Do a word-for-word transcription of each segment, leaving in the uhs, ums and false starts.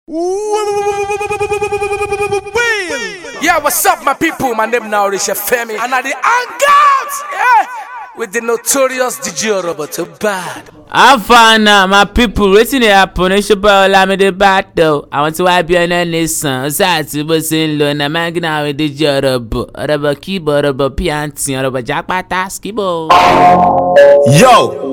Yeah, what's up, my people? My name now is Femi, and I the hangout, yeah, with the notorious D J Roberto Bad. How far now, my people? Waiting to happen. It's your boy Olamide Battle. I want to wipe your nation. Sati bosin lo na magna with D J Robo. Robo keyboard, Robo piano, Robo jackpata skibo. Yo.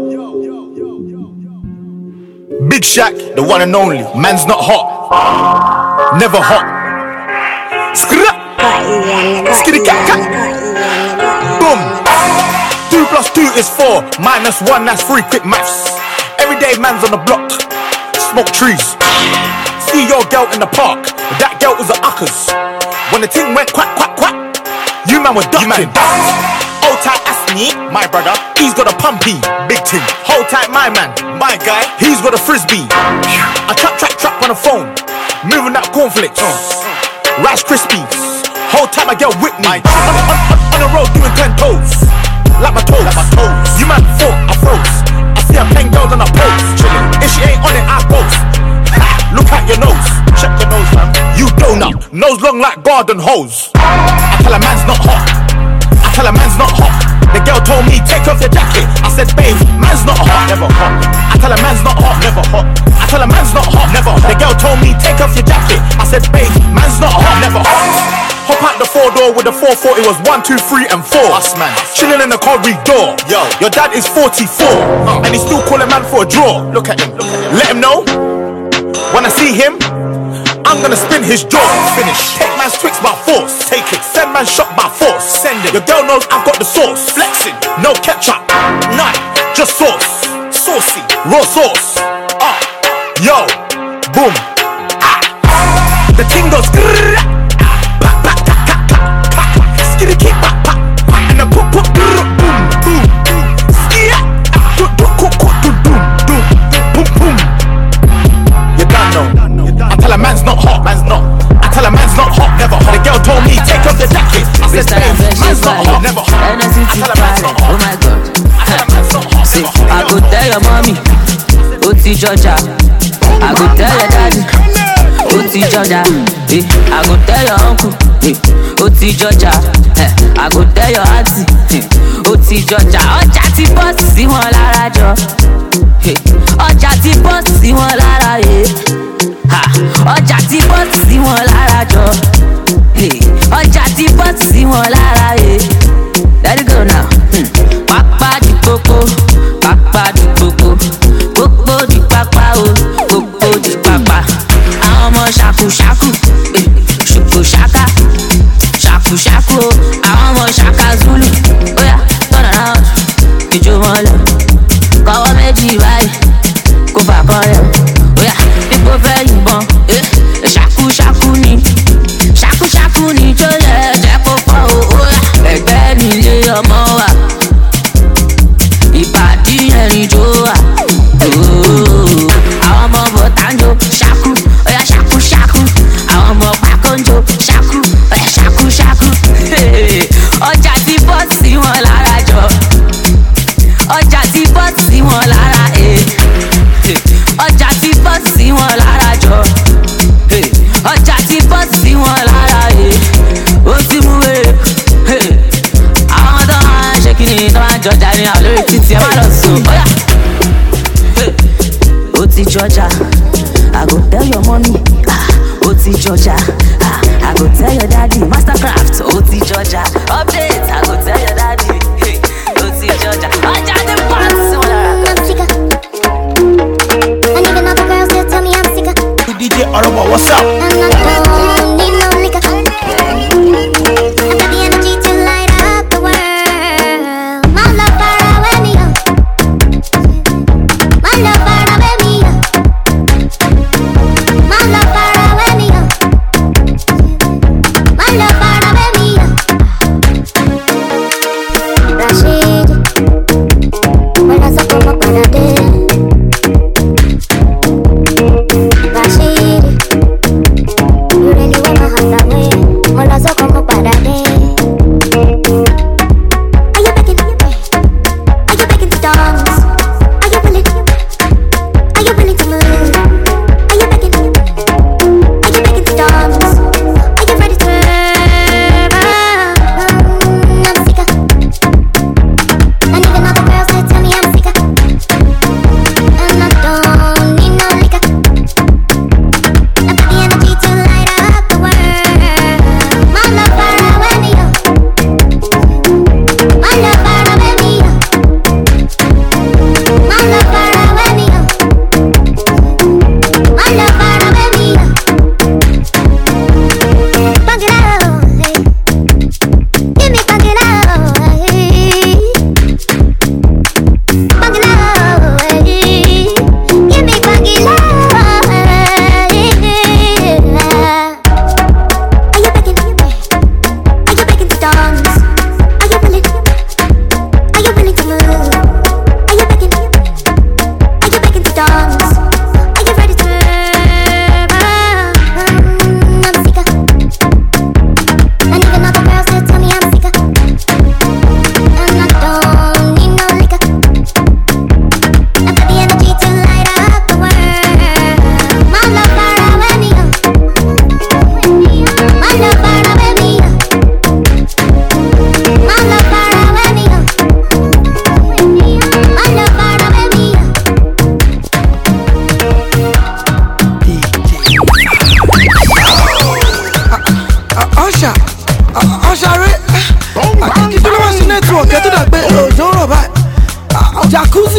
Big Shaq, the one and only. Man's not hot. Never hot. Skra. Skitty cat cat. Boom. Two plus two is four. Minus one, that's three. Quick maths. Everyday man's on the block. Smoke trees. See your girl in the park. That girl was a uckers. When the thing went quack quack quack, you man were ducking. Hold tight, ask me, my brother. He's got a pumpy, big thing. Hold tight, my man, my guy. He's got a frisbee. I trap trap trap on the phone, moving that cornflakes. Rice Krispies. Hold tight, my girl with me. On, on, on, on the road doing ten toes, like my toes. Like my toes. You man thought I froze. I see her playing girls on a pose. If she ain't on it, I boast. Look at your nose. Check your nose, man. You donut. Nose long like garden hose. I tell a man's not hot. I tell a man's not hot. The girl told me take off your jacket. I said babe, man's not hot. Never hot. I tell a man's not hot. Never hot. I tell a man's not hot. Never hot. The girl told me take off your jacket. I said babe, man's not hot. Never hot. Hop out the four door with the four forty, was one, two, three, and four. Us man, chilling in the corridor. Yo, your dad is forty-four, uh. and he still calling man for a draw. Look at him, look at him. Let him know. When I see him, I'm gonna spin his jaw. Finish. Take man's Twix by force. Take it. Send man shot by force. Send it. Your girl knows I've got the sauce. Flexing. No ketchup. None. Just sauce. Saucy. Raw sauce. Ah. Uh. Yo. Boom. Ah. The ting goes. Skitty keep pop pop. And the pop pop. Boom. Boom. Skia. Boom. Boom. Boom. Boom. You don't know. I tell a man's not hot, man's not. I tell a man's not hot, never hot. The girl told me take off the jacket. I said babe, man's not hot, never hot. I tell a man's not hot. Oh my God. I tell a man's not hot. See, I go tell your mommy, Oti Georgia. I go tell your daddy, Oti Georgia. I go tell your uncle, Oti Georgia. I go tell your auntie, Oti Georgia. Ọjà ti bọ́ sí wọn lára jọ. Ọjà ti bọ́ sí wọn lára yẹ. Ọjà ti bọ́ sí wọn lára jọ. Ọjà ti bọ́ sí wọn lára yẹ. Let it go now. Pápá di kókó, pápá di kókó, kókó di pápá o, kókó di pápá. Àwọn ọmọ ṣàkúṣàkú, ṣùkú ṣàká, ṣàkúṣàkú o. Àwọn ọmọ ṣàká Zulu, oya turn around, ìjó wọn lọ. Kọ́wọ́ méjì báyìí, kó fà kọ́ rẹ̀. Oya ipò fẹ́ yìnbọn, ṣàkúṣàkú ni, ṣàkúṣàkú ni tó yẹ jẹ́ kó pọ̀ o. Oya ẹgbẹ́ nílé ọmọ wa, ìbàdí ẹ̀rìn jó wa. Àwọn ọmọ bọ̀tánjó ṣàkú, oya ṣàkúṣàkú. Àwọn ọmọ pàkóńjó ṣàkú, oya ṣàkúṣàkú. Ọjà ti bọ́ sí wọn lára jọ. Ọjà ti bọ́ sí wọn lára ẹ̀. Ọjà ti bọ́ sí wọn lára jọ. Ọjà ti bọ́ sí wọn lára ẹ̀. Ó ti mú wèrè. Àwọn tó máa ń ṣe kí ni tó máa ń jọjà ní àwọn lórí títí ẹ má lọ sùn. Ó ti jọjà, I go tell your mommy. Ó ti jọjà, I go tell your daddy. Mastercraft, ó ti jọjà. Update, I go tell your daddy. Ó ti jọjà. Ọjà ti bọ́ sí wọn lára. I'm sicker. And even other girls still tell me I'm sicker. D J Orobo, what's up? I'm not don't need no liquor. I got the energy to light up the world. My love far away me up. My love far away me up. My love far away me up. My love far away me up. Rashid, when I saw come up on a day. Rashid.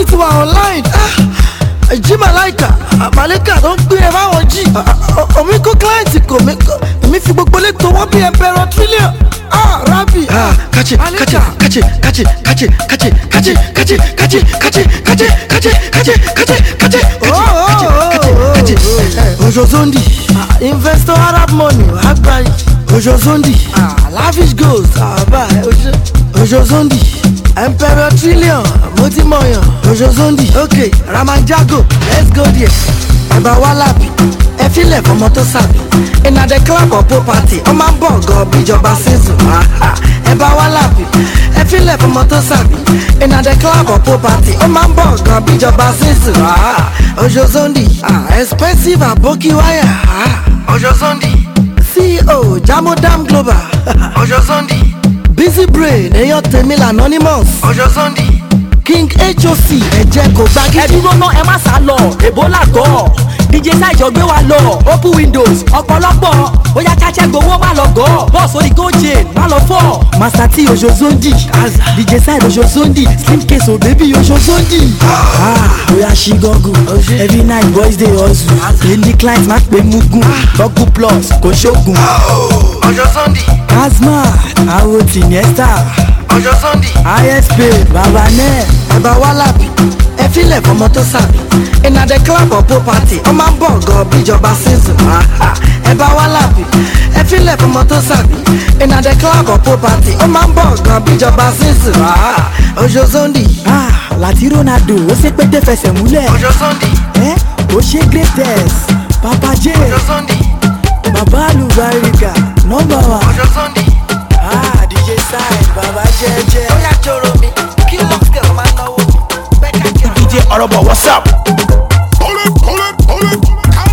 mi ti wà online. Jí Màláìkà, Màláìkà tó ń gbé ẹ báwọn jí. Omi kó kílẹ̀ǹtì kò mí kó. Èmi fi gbogbo lé tó wọ́n bí Emperor Trillion. Ah, Rabi. Ah, kachi, kachi, kachi, kachi, kachi, kachi, kachi, kachi, kachi, kachi, kachi, kachi, kachi, kachi, kachi, kachi, kachi, kachi. Ojo Zondi, investor Arab money, Agbayi. Ojo Zondi, lavish goals, Aba. Ojo Zondi, Emperor Trillion, Motimoyan. Ojo Zondi, okay, Ramanjago, let's go there. Baba Walabi, ẹ filẹ̀ fọmọ tó sàbí. Iná the club of property, ọ máa ń bọ̀ gan bíjọba season. Ẹ bá Walabi, ẹ filẹ̀ fọmọ tó sàbí. Iná the club of property, ọ máa ń bọ̀ gan bíjọba season. Ojo Zondi, expensive aboki wire. Ojo Zondi, C E O Jamodam Global. Ojo Zondi, Busy Brain, èèyàn tèmi l'Anonymous. Ojo Zondi, King H O C, ẹ̀jẹ̀ kò gbági. Ẹ dúró náà ẹ má sá lọ, Ebola gọ̀. D J Sayo gbé wa lọ, open windows, ọ̀pọ̀lọpọ̀. Bóyá cháchẹ́ gbowó má lọ gọ̀. Bọ́ọ̀sì orí gold chain má lọ fọ́. Master T Ojo Zondi, D J Sayo Ojo Zondi, Slim Case o baby Ojo Zondi. Ah, bóyá ṣí gọ́gùn, every night boys dey hustle. Daily client má pé mugun, gọ́gùn plus kò ṣógun. Ojo Zondi, Asma, àwọn Tiniesta. Ojo Zondi, I S P, Baba Nẹ. Baba Walabi, ẹ filẹ̀ fọmọ tó sàbí. Iná the club of property, ọ máa ń bọ̀ gan bíjọba season. Ẹ bá Walabi, ẹ filẹ̀ fọmọ tó sàbí. Iná the club of property, ọ máa ń bọ̀ gan bíjọba season. Ojo Zondi, Ah, láti Ronaldo, ó ṣe pété fẹsẹ̀ múlẹ̀. Ojo Zondi, Ẹ́ ó ṣe greatest, Papa J, Ojo Zondi, Baba Alubarika, number one. Ojo Zondi. Ah, D J Sayo, Baba Jẹ́jẹ́. Ó yá jọ̀rọ̀ mi, kí ló ń kẹ́ ọ máa ń náwó mi? Bẹ́ẹ̀ka jẹ́. D J Orobo, what's up? Pull it, pull it, pull it.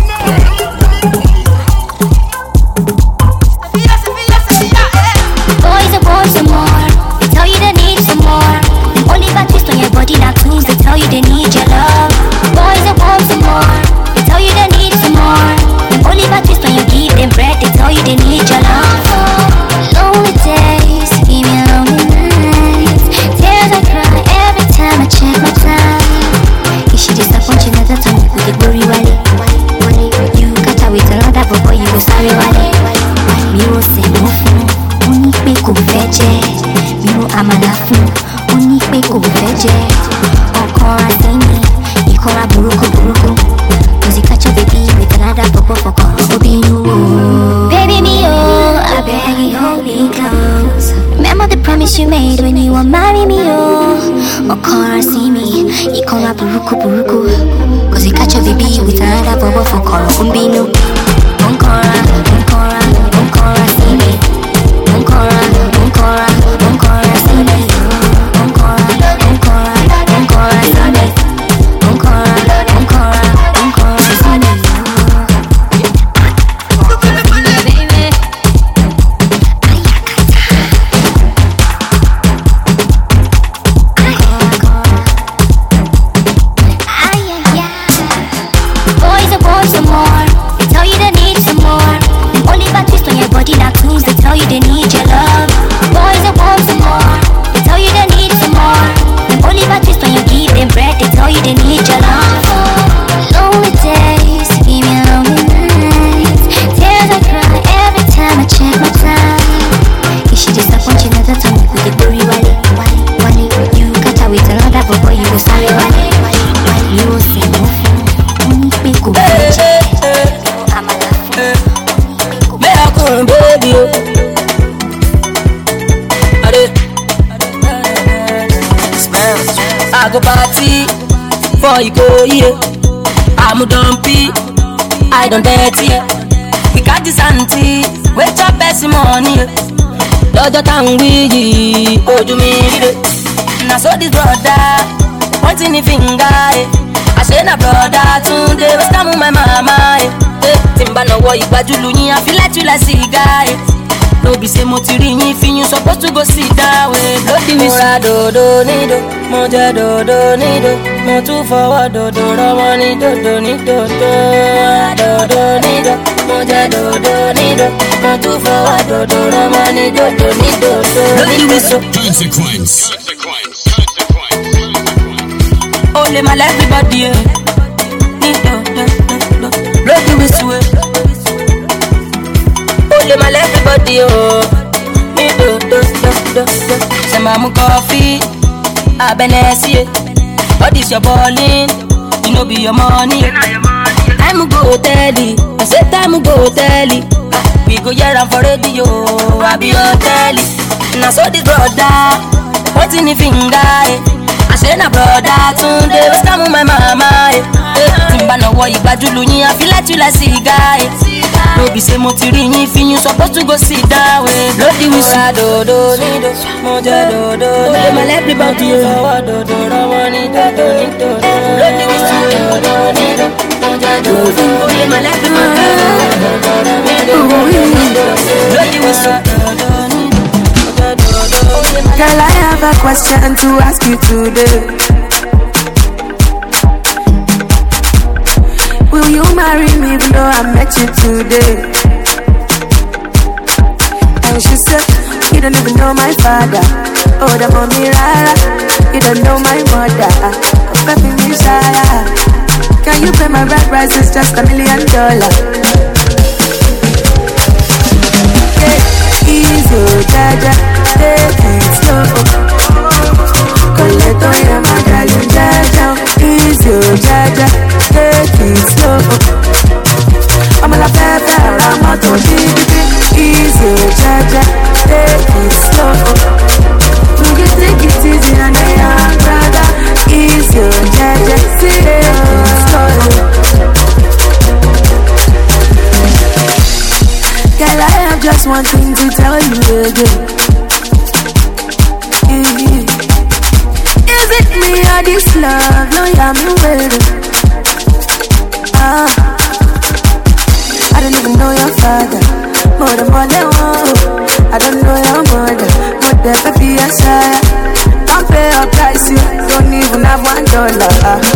Boys are boys some more. They tell you they need some more. Them only got twist on your body like clues. They tell you they need your love. Boys are boys some more. They tell you they need some more. Them only got twist on you, give them bread. They tell you they need your love. Lonely days, give me lonely nights. Tears I cry every time I check my time. If she disappoint you, never tell me with the glory wale. You catch her with another boy, you go sorry wale. Mi ò ṣe mọ́ fún, ó ní pé kò fẹ́ jẹ́. Mi ò àmàlà fún, ó ní pé kò fẹ́ jẹ́. Ọkàn àti mi, ìkọra burúkú burúkú. Cause you catch your baby with another boy for kọ̀rọ̀ obìnrin wò. Baby mi o, I beg you hold me close. Remember the promise you made when you were marry me o. Ọkàn àti mi, ìkọra burúkú burúkú. Cause you catch your baby with another boy for kọ̀rọ̀ obìnrin wò. Onkora, onkora, onkora, see me. Onkora, onkora, onkora, see me. Onkora, onkora, onkora, see me. Onkora, onkora, onkora, see me. Baby, ay, ay, ay. Boys are boys some more. They tell you they need some more. Them only got twist on your body like clues. They tell you they need your love. Boys are boys some more. They tell you they need some more. Them only got twist on you, give them bread. They tell you they need your love. Lonely days, give me lonely nights. Tears I cry every time I check my time. If she disappoint you, never tell me with the glory wale. Wale, you catch her with another boy, you go sorry wale. You will say no fun. Only pé kò fẹ́ jẹ́. Àmàlà fún, only pé kò fẹ́ jẹ́. Miracle baby o. Ade. I go party for Ikoyi. I'm dumpy, I don't dirty. We got this auntie, wait up best money. Lọ́jọ́ tá ń wí yìí, ojú mi ríre. Na so this brother, pointing the finger. I say na brother Tunde, waste time with my mama. Timba no wo ìgbàjúlù yín, I feel like you like cigar. No be say mo ti rí yín fi yín supposed to go sit down. Lódì mi ra dòdò nídò, mo jẹ dòdò nídò, mo tún fọwọ́ dòdò rọwọ́ ní dòdò ní dòdò. Dòdò nídò, mo jẹ dòdò nídò, mo tún fọwọ́ dòdò rọwọ́ ní dòdò ní dòdò. Lódì mi so. Consequence. Oh Only my everybody, yeah. Blow the whistle, only my everybody, oh. Me do, do, do, do, do. Say my coffee, I been see. All this your balling, you know be your money. Time go telly, I say time go telly. We go here and for radio, I be your telly. Now so this brother, what's in the finger? I say na brother, today was come my mama. Timba no wo igbadulu yin, I feel like you like cigar. No be say mo ti ri yin, fi you supposed to go sit down. Bloody whistle, do do ni do, mo je do do. Let my everybody forward, do do do, want it, do do ni do. Bloody whistle, do do ni do, mo je do do. Let my everybody forward, do do do. Bloody whistle, do do ni do, mo je do do. Girl, I have a question to ask you today. Will you marry me even though I met you today? And she said, you don't even know my father. Oh, the mommy rara. You don't know my mother. Baby, me shara. Can you pay my rent price? It's just a million dollars. Yeah, easy, jaja, take it slow. Collect on your my darling, jaja. Easy, jaja, take it slow. I'm a la pepe, I'm a to easy, jaja, take it slow. Will you take it easy on the young brother? Easy, jaja, take it slow. Girl, I have just one thing to tell you again. Mm-hmm. Is it me or this love? No, yeah, me waiting. Ah, I don't even know your father. More than more than one. I don't know your mother. But there could be a shire. Don't pay a price, you don't even have one dollar.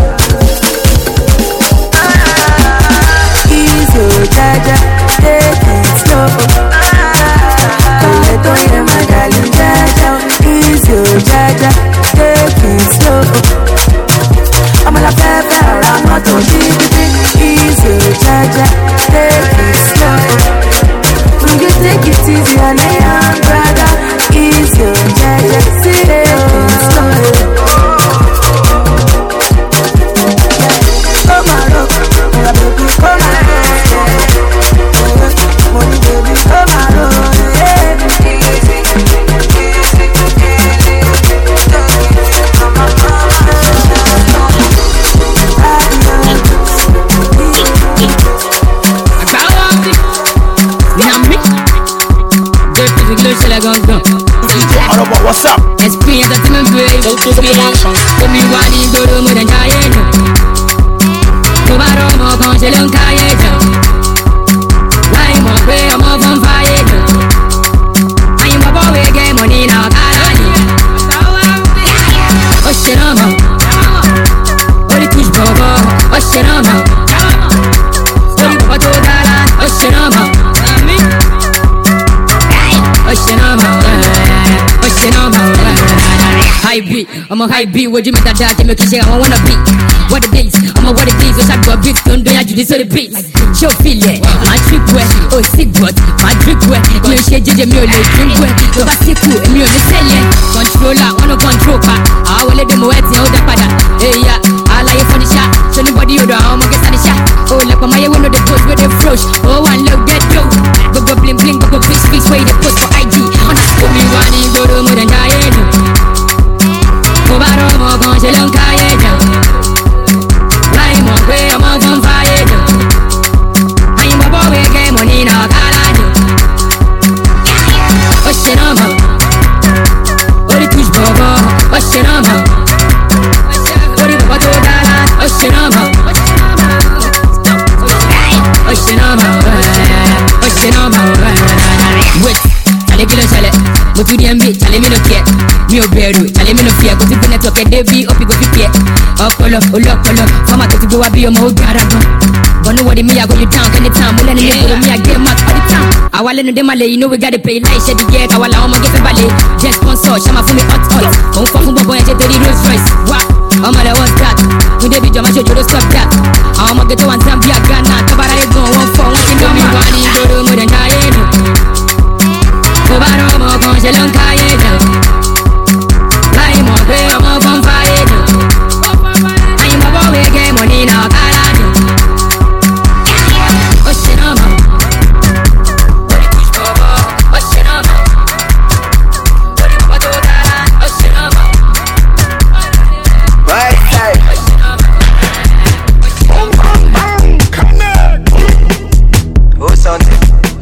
Ah, easy, jaja, take it slow. Collect on your my darling, jaja. Easy, jaja, take it slow. I'm a la pepe, I'm not on T V. Easy, jaja, take it slow. Will you take it easy on a young brother? Easy, jaja, take it slow. Come on, look, my baby, come on, money, baby, come on, what's up? Experience that I'm great. Let me want to go to more than giant. Tomorrow, more concealing kayak. Like more pay, more from fire. I'm a boy, get money now. Oh, shit, I'm out. Oh, the push, baba. Oh, shit, I'm out. Oh, the papa to Dala. Oh, shit, I'm out. Oh, shit, I'm out. High beat, I'm a high beat. What you make that dad? Make you say I wanna be. What it is, I'm a what it is. What's I got beats? Don't do you this or the beats? Show feel it, my trick way. Oh, sick what? My drip way. You share J J me on the drink way. So that's it cool. Me on the selling. Controller, wanna control part. I will let them wait till the pada. Hey yeah, I like it for the shot. So nobody other, I'm gonna get the shot. Oh, like my one of the post with the flush. Oh, one look get dope. Go go bling bling, go go fish fish. Way the post for I G. On a school me one, go to more than giant. Obaro mo kan se lon kaye jo. Lai mo pe omo fun faye jo. Ayin bobo we get money na kala jo. O se no mo. Ori push bobo. O se no mo. Ori bobo to dala. O se no mo. O se no mo. O se no mo. Wait. Chale kilo chale. Mo tu di ambi chale mi no care. Mi ò bẹ̀rù, chale mi no fear. Kò sí fún network ẹ̀ débi, ó fi kò fi fear. Ọpọlọ, olọ́pọlọ, fọ́mà tó ti gbé wá bí ọmọ ó gara gan. Bọ̀nú wọ̀dí mi, I go you down anytime. Mo lẹ́nu ní ìgboro mi, I get mad all the time. Àwa lẹ́nu dé malẹ̀, you know we gotta pay. Láì ṣe di yẹ, káwa làwọn ọmọ gẹ́fẹ́ balẹ̀. Jẹ́ sponsor, ṣá máa fún mi hot hot. Òun fọ́ fún bọ̀bọ̀ yẹn ṣe torí Rolls Royce. Wá, I'm all I was that. We dey be Jama show you stop that. I'm gonna get to one Zambia Ghana. Tabara you go one for one. You know me money go to more than I am. Kobaro mo kon se lon kaye do. Lai mo pe mo kon faye do. Ayi mo bo we get money na kala do. O se no mo. Ori push bobo. O se no mo. Ori mo to dara. O se no mo. Right side. Oh, something.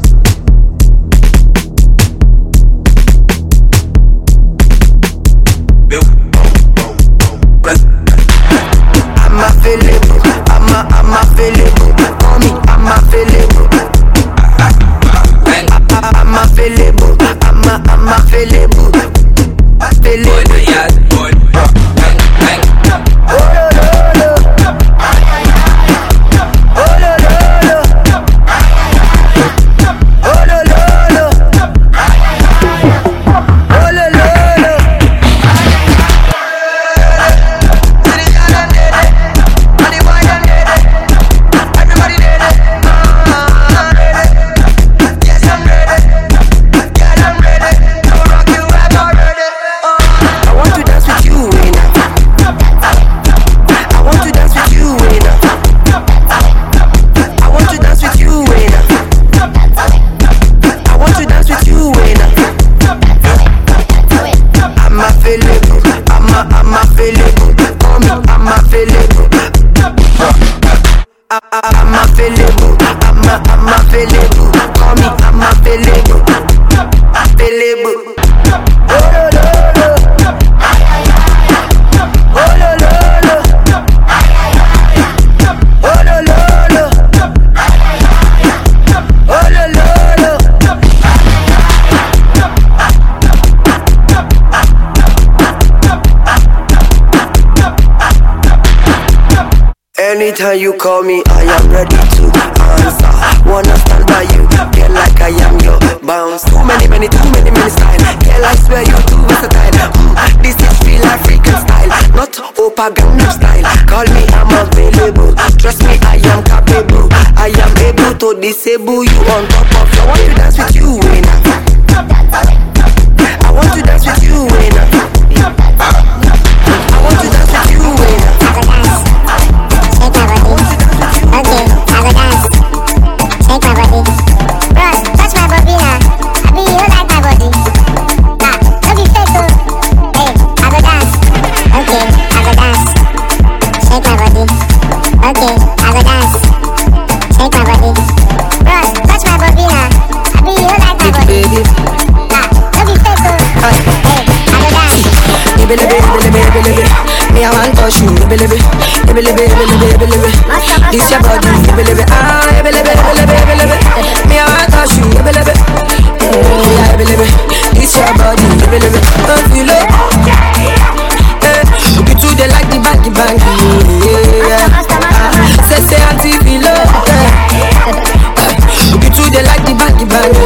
I'm available. I'm a, I'm available. Call me, I'm available. I'm available. I'm a, I'm available. Available. Anytime you call me, I am ready to answer. Wanna stand by you, feel like I am your bounce. Too many, many, too many, many style. Girl, I swear you're too versatile. Mm, this is real African style, not Opa Gangnam style. Call me, I'm available. Trust me, I am capable. I am able to disable you on top of you. I want to dance with you, winner. I want to dance with you, winner. I want to dance with you, winner. Okay, I go dance. Shake my body. Bros, touch my body now. I be you like my body. Nah, don't be fake though. Hey, I go dance. Okay, I go dance. Shake my body. Okay, I go dance. Shake my body. Bros, touch my body now. I be you like my body. Nah, don't be fake though. Hey, I go dance. Baby, baby, baby, baby, baby. Me, I want to touch you. Baby, baby, baby, baby, baby, baby, baby. This your body, baby, baby, ah, baby, baby, baby, baby, baby. Me, I want to touch you, baby, baby. Oh, yeah, baby, baby. This your body, baby, baby. Don't feel it. Eh, you two they like the bang, the bang, yeah. Ah, say say auntie feel it. You two they like the bang, the bang,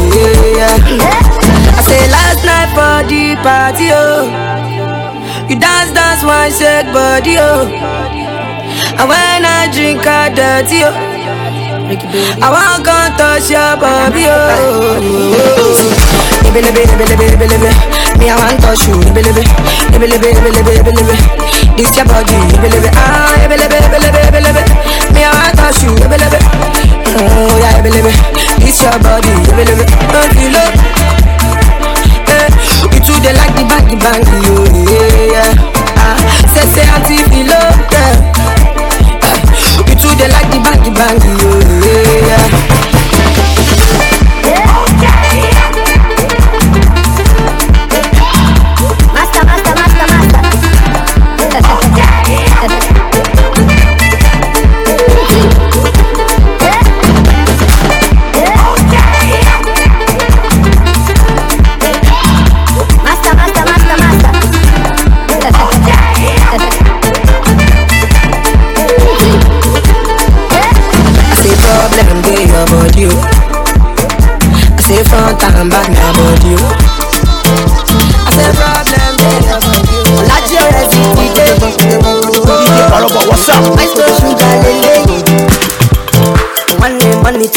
yeah. I say last night for the party, oh. You dance, dance, one shake body, oh. And when I drink a dirty, oh, I want to touch your body, oh. Baby, baby, baby, baby, baby, me I want to touch you, baby, baby, baby, baby, baby, baby, baby. This your body, baby, baby, ah, baby, baby, baby, baby, baby. Me I want to touch you, baby, baby. Oh yeah, baby, baby. This your body, baby, baby. Don't feel it. You two they like the bang, the bang, yeah, yeah. Ah, say say auntie feel love, yeah. You two they like the bang, the bang, yeah. Master, master, master, master. Master, master, master, master. I say problem dey your body, I say front and back na body, I say problem dey your body. Like your D J,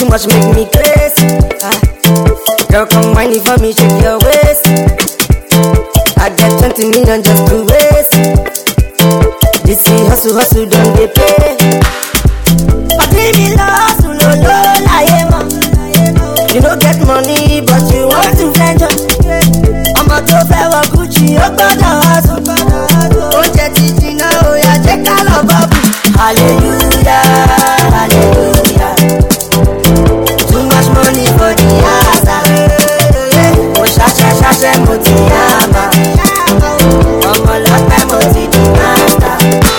too much make me crazy. Ah. Girl, come whine for me, shake your waist. I get twenty million just to waste. This is hustle, hustle, don't they pay? But baby, no hustle, no, no, lie, man. You don't get money, but you want to venture. I'm a to fair Gucci, you're gonna hustle. Oh, Jetty, Gina, oh, yeah, check out of bubble. Hallelujah, hallelujah. Too much money for the asa. Oh, shasha, shasha, motiyama. Mama, love my moti, the master.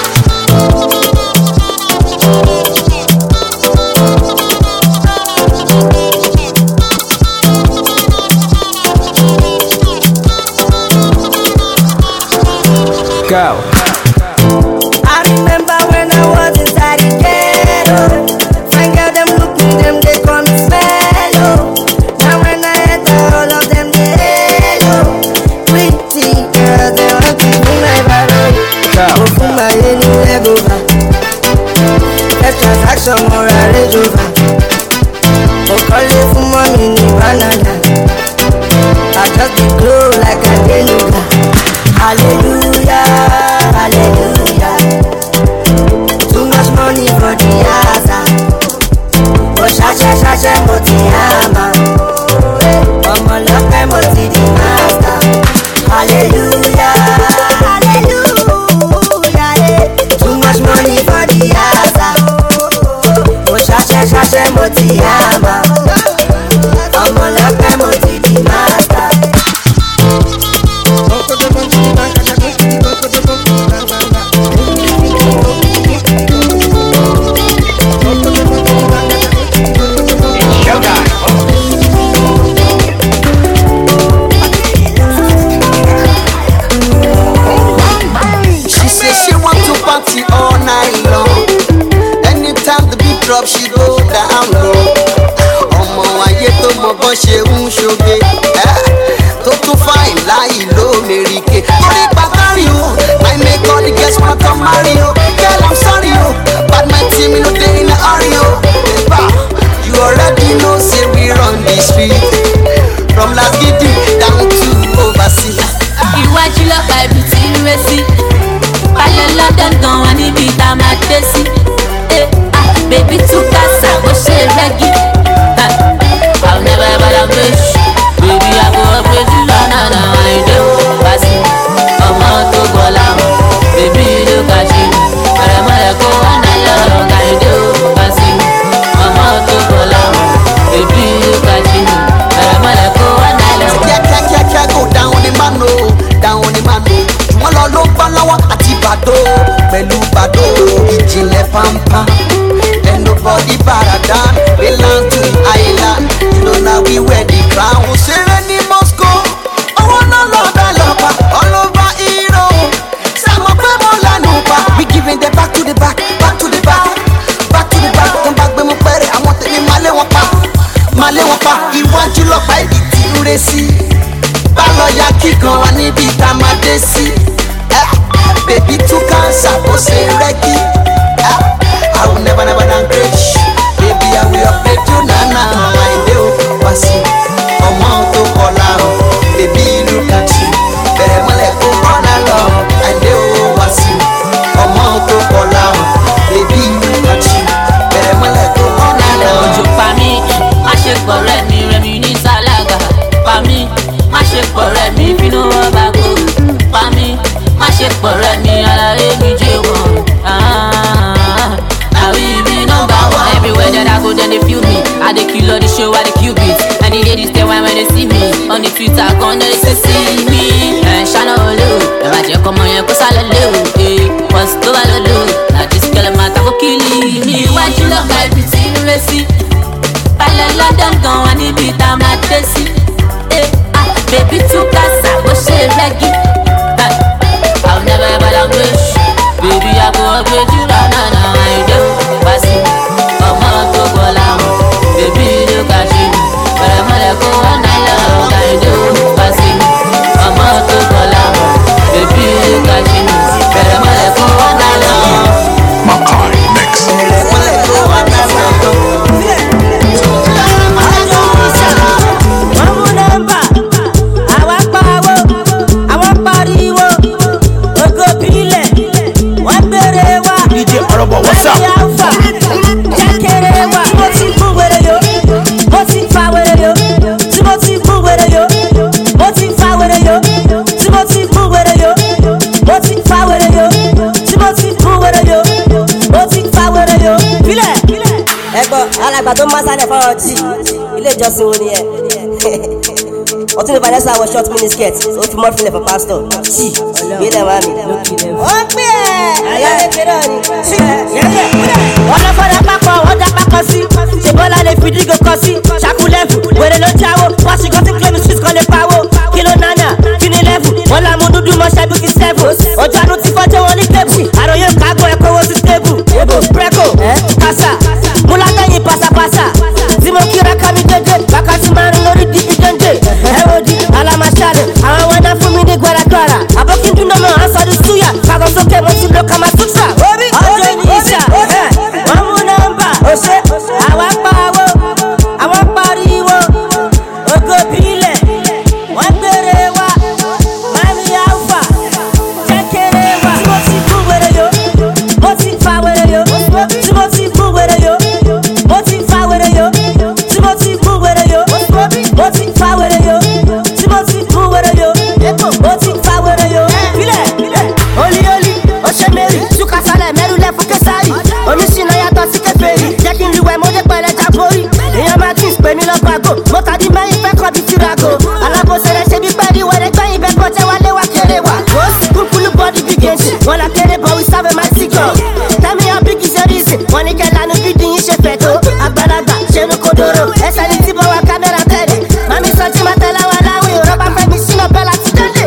Go. I remember when I was inside the ghetto. Friend girl, them look me, them they call me Smello. Now when I enter, all of them they hello. Pretty girls, they want to be my value. Go for my anywhere, go back. Let's transaction or a range over. Go call it for money, ni banana. I just be glow like a deluga. Hallelujah, hallelujah. Too much money for the asa. Oh, shasha, shasha, motiyama. Mama, love my moti, the master. Hallelujah, hallelujah. Too much money for the asa. Oh, shasha, shasha, motiyama. Mama, love my moti, the master. All night long. Anytime the beat drop, she go down low. Ọmọ ayé tó mọ bọ́n ṣe ń ṣoge, tó tún fáìn láì ló mèrìkè. Orí pàtàkì o, I make all the girls wanna come marry o. Girl, I'm sorry o, but my team no dey in a hurry o. You already know say we run the street, from Lasgidi down to overseas. Iwájú lọ́pàá ibi tí ń ré sí. Balẹ̀ London gan wọn níbi tá a máa dé sí. Bébí tún kásá bó ṣe rẹ́gí. I'll never ever done wish. Baby, I go up with you, na na na, I do. Pasi, ọmọ tó gbọ́ láwọn. Baby, ló ka ṣe. Bẹ̀rẹ̀ mọ́lẹ̀ kó wà náà lọ́rọ̀ ká ìdó. Pasi, ọmọ tó gbọ́ láwọn. Baby, ló ka ṣe. Bẹ̀rẹ̀ mọ́lẹ̀ kó wà náà lọ́rọ̀. Kíákíákíá go down ní mano, down ní mano. Wọ́n lọ ló gbọ́ lọ́wọ́ àti bàdó. Pẹ̀lú bàdó, ìjìnlẹ̀ pampa. And nobody better than we land to the island. You know now we wear the crown. We say any Moscow. I wanna love that lover all over Europe. Some of them all I know, but we giving them back to the back, back to the back, back to the back. Come back, be my pere. I want to be Male wapa, Male wapa. You want you love by the Tiresi. Balo ya kiko wani bita madesi. Baby to cancer, go say reggae. I will never, never done crash. Baby, I will update you, nana. I do, Pasi. Ọmọ tó kọlá o. Baby, look at you. Bẹ̀rẹ̀ mọ́lẹ̀ kó kọ́nà lọ. I do, Pasi. Ọmọ tó kọlá o. Baby, look at you. Bẹ̀rẹ̀ mọ́lẹ̀ kó kọ́nà lọ. Ojú pa mí, má ṣe pọ̀ rẹ̀ mi, rẹ̀ mi ní sálágà. Pa mí, má ṣe pọ̀ rẹ̀ mi, bínú ọba kò. Pa mí, má ṣe pọ̀ rẹ̀ mi, àlàyé mi jẹ́ wọ̀n. Everywhere that I go, then they feel me. I dey kill all the show, I dey kill beats. And the ladies stay when they see me. On the Twitter, come they see me. And Shana Olu, the magic come on, cause I love you. What's the value? Now this girl, I'm not going to kill me. Why you love my pretty recipe? Bala London, gone, I need it, I'm not desi. Baby, two casa, but she reggae. I'll never ever done wish. Baby, I go up with you, na na na, I do. Pasi, ọmọ tó gbọ́ láwọn. Baby, ló ka ṣe. Bẹ̀rẹ̀ mọ́lẹ̀ kó wà náà lọ́rọ̀ ká ìdó. Pasi, ọmọ tó gbọ́ láwọn. Baby, ló ka ṣe. Bẹ̀rẹ̀ mọ́lẹ̀ kó wà náà lọ́rọ̀. Makai mix. Bẹ̀rẹ̀ mọ́lẹ̀ kó wà náà lọ́rọ̀. Ọtí ilé ìjọsìn wo ni ẹ? Wọ́n tún lè Vanessa wọ short mini skirt, ó fi mọ́ fílẹ̀ fún pastor. Tí gbélé wá mi. Ó pè é! Ayé kékeré ni. Wọ́n lọ fọ́dọ̀ pápọ̀, wọ́n dá pápọ̀ sí. Ṣèbọ́lá lè fi dígò kọ sí. Ṣàkúlẹ̀fù, wèrè ló jáwó. Wọ́n ṣì kọ́ sí claim street kan lè pawó. Kìló nánà, kíní lẹ́fù. Wọ́n la mú dúdú mọ́ ṣẹ́bùkì sẹ́fù. Ọjọ́ àdún ti fọ́jọ́ wọn ní tébù. Àròyé kágọ̀ ẹ̀kọ́ wo sí tébù. Preko, kásá, múlá lẹ́yìn pàṣàpàṣà. Tí mo kíra ká mi dédé, wákàtí márùn lórí dìbí dédé. Ẹ wo di alámàṣálẹ̀, àwọn wọn náà fún mi ní gbàràgbàrà. Àbókíndún náà mọ̀ ọ́sọ́dún súyà. Fàgọ́ sókè mo ti lo Kamasutra. Ọjọ́ ní ìṣà, wọ́n mú nọ́mbà. Àwa pa owó, àwọn pariwo. Ògo bílẹ̀, wọ́n gbére wa. Mami Alfa, kékeré wa. Tí mo ti kú wèrè yo, mo ti fa wèrè yo. Tí mo ti kú wèrè yo, mo ti fa wèrè yo. Tí mo ti kú wèrè yo, mo ti fa wèrè yo. Tí mo ti kú wèrè yo, mo ti fa wèrè yo. Bílẹ̀, oli oli, ó ṣe mẹ́rì. Túkàsálẹ̀ mẹ́rù lẹ́fù kẹsàrì. Oníṣìnà yàtọ̀ sí kẹfẹ́rì. Jẹ́ kí n lu ẹ̀ mo dé pẹ̀lẹ́ jábórì. Èèyàn máa ti pè mí lọ́gbàgò. Mo tàbí mẹ́yìn fẹ́ kọ́ bí tìragò. Alábòsẹ̀rẹ̀ ṣe bí pẹ́ẹ́rì wẹ̀rẹ̀ gbẹ̀yìn bẹ́ẹ̀ kọ́ jẹ́ wálé wá kéré wá. Kúkúlù bọ́dí bí gẹ̀ẹ́sì. Wọ́n la kéré bọ̀ we serve a mighty God. Tell me how big is your reason. Wọ́n ní kẹ́ lanu bí dín ṣe fẹ̀ tó. Àgbàlagbà ṣe nu kodoro. Ẹsẹ̀ ní tí bọ́ wa kámẹ́rà tẹ̀lé. Mami sọ tí máa tẹ̀lé wa láwìn. Rọ́bà fẹ́ mi sínú bẹ́ẹ̀ láti délé.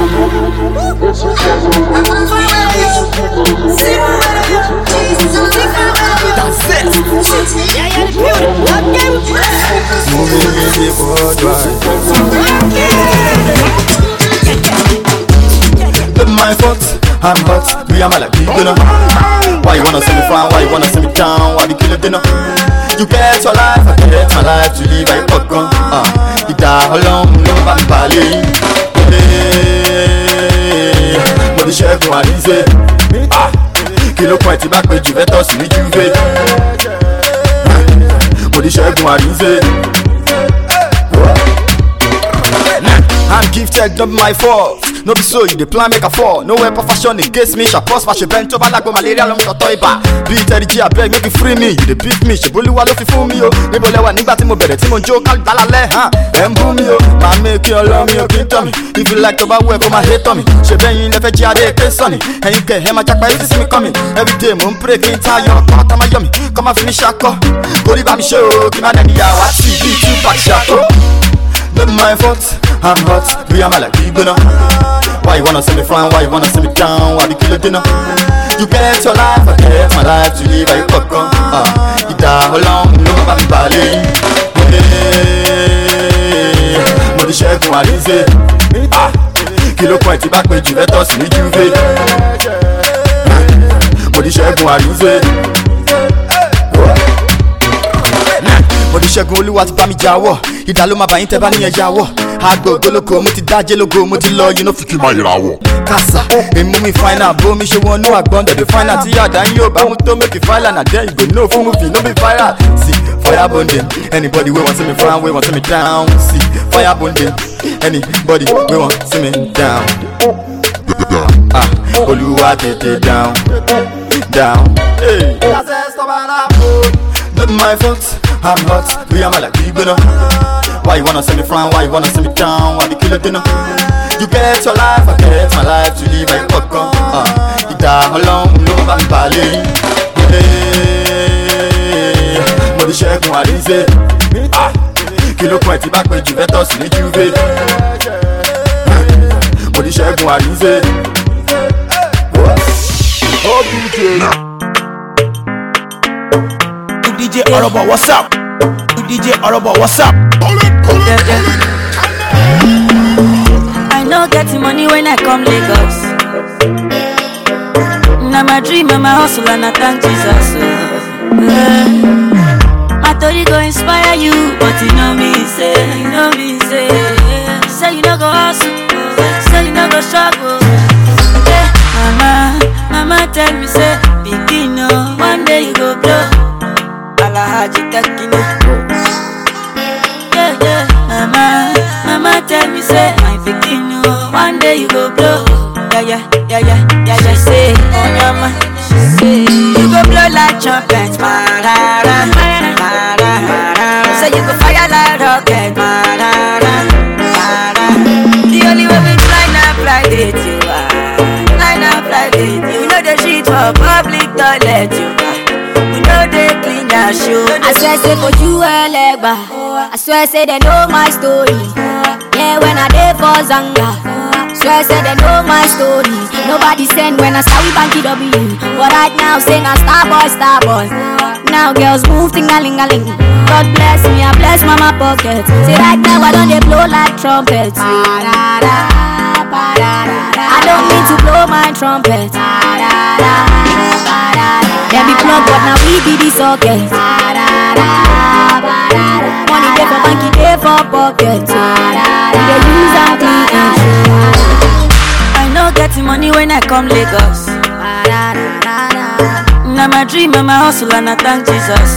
My fault, I'm hot, we are like you know. Why you wanna see me frown, why you wanna see me down, why you kill it dinner? You get your life, I get my life to live like popcorn. Ah, you die alone, no one balling. Mo di ṣẹ́gun àríṣe, ah, kí ló pọ̀ ẹ̀ tí bá pé Juventus ní Juve. Mo di ṣẹ́gun àríṣe. I'm gifted, not my fault. No be so, you dey plan make a fall. No weapon fashion against me. Shall prosper, she bent over like malaria, long shot toiba. Beat Eddie G, I beg, make you free me. You dey beat me, she bully wa lo fi fún mi o. Níbo lẹ́wà nígbà tí mo bẹ̀rẹ̀ tí mo jó kálùbálà lẹ́ hàn. Ẹ ń bú mi o, máa make you love me o kí n tọ́ mi. If you like tó bá wù ẹ́ kó máa hate on mi. Ṣé bẹ́yìn lẹ fẹ́ jí adé ké sọ́ni? Ẹ̀yin kẹ̀ ẹ máa jápa ẹ sí mi kọ́ mi. Everyday mo ń pray kí n ta yọ ọkọ̀ tá máa yọ mi. Kọ́ máa fi mi ṣakọ́. Orí bá mi ṣe o, kí máa dẹni yàwá sí bíi two pack ṣakọ́. Not my fault, I'm hot, we are like you know. Why you wanna see me frown, why you wanna see me down, why you kill it dinner? You get your life, I get my life to live like popcorn. Ah, you die alone, no one be balling. Mo di ṣẹ́gun àríṣe, ah, kí ló pọ̀ ẹ̀ tí bá pé Juventus ní Juve. Mo di ṣẹ́gun àríṣe. Mo di ṣẹ́gun olúwa ti bá mi jáwọ́. Ìdá ló máa bá yín tẹ́ bá níyẹn jáwọ́. Àgbò ògbólókò mo ti dájé lógo mo ti lọ yín ló fi kí máa yẹra wọ̀. Kásá èmi mi final bó mi ṣe wọnú àgbọn dẹ̀dẹ̀ final tí àdá yín yóò bá mú tó make it final na then you go know fún movie no be viral. See fire bonding anybody wey wan see me frown wey wan see me down. See fire bonding anybody wey wan see me down. Ah, olúwa tètè down down. Hey. Not my fault, I'm hot, we are like you know. Why you wanna see me frown, why you wanna see me down, why you kill it dinner? You get your life, I get my life to live like popcorn. Ah, you die alone, no one balling. Mo di ṣẹ́gun àríṣe, ah, kí ló pọ̀ ẹ̀ tí bá pé Juventus ní Juve. Mo di ṣẹ́gun àríṣe. D J Orobo, what's up? D J Orobo, what's up? Yeah, yeah. I no get the money when I come Lagos. Now my dream and my hustle and I thank Jesus. Yeah. My story go inspire you, but you know me say, you know me say, say you no go hustle, say you no go struggle. Yeah. Mama, mama tell me say, begin no, one day you go blow. Alahaji Tekino. Yeah, yeah. Mama, mama tell me say, my pikin, one day you go blow. Yeah, yeah, yeah, yeah, yeah, yeah. Say, on your mind, she say, you go blow like trumpet. Marara, marara, marara. go fire like rocket. Banana, banana. The only way we fly now, fly with you. Fly now, fly with you. We know the shit for public toilet, you. We know they clean your shoe. I swear say for you elegba. I swear say they know my story. Yeah, when I dey for Zanga. Swear say they know my story. Nobody send when I start with Banky W. But right now say na star boy, star boy. Now girls move ting-a-ling-a-ling. God bless me, I bless mama pocket. Say right now I don't they blow like trumpets. I don't need to blow my trumpet. Them be plug but now we be the socket. Money dey for banky, dey for pocket. They use and clean. I know getting money when I come Lagos. Now my dream and my hustle and I thank Jesus.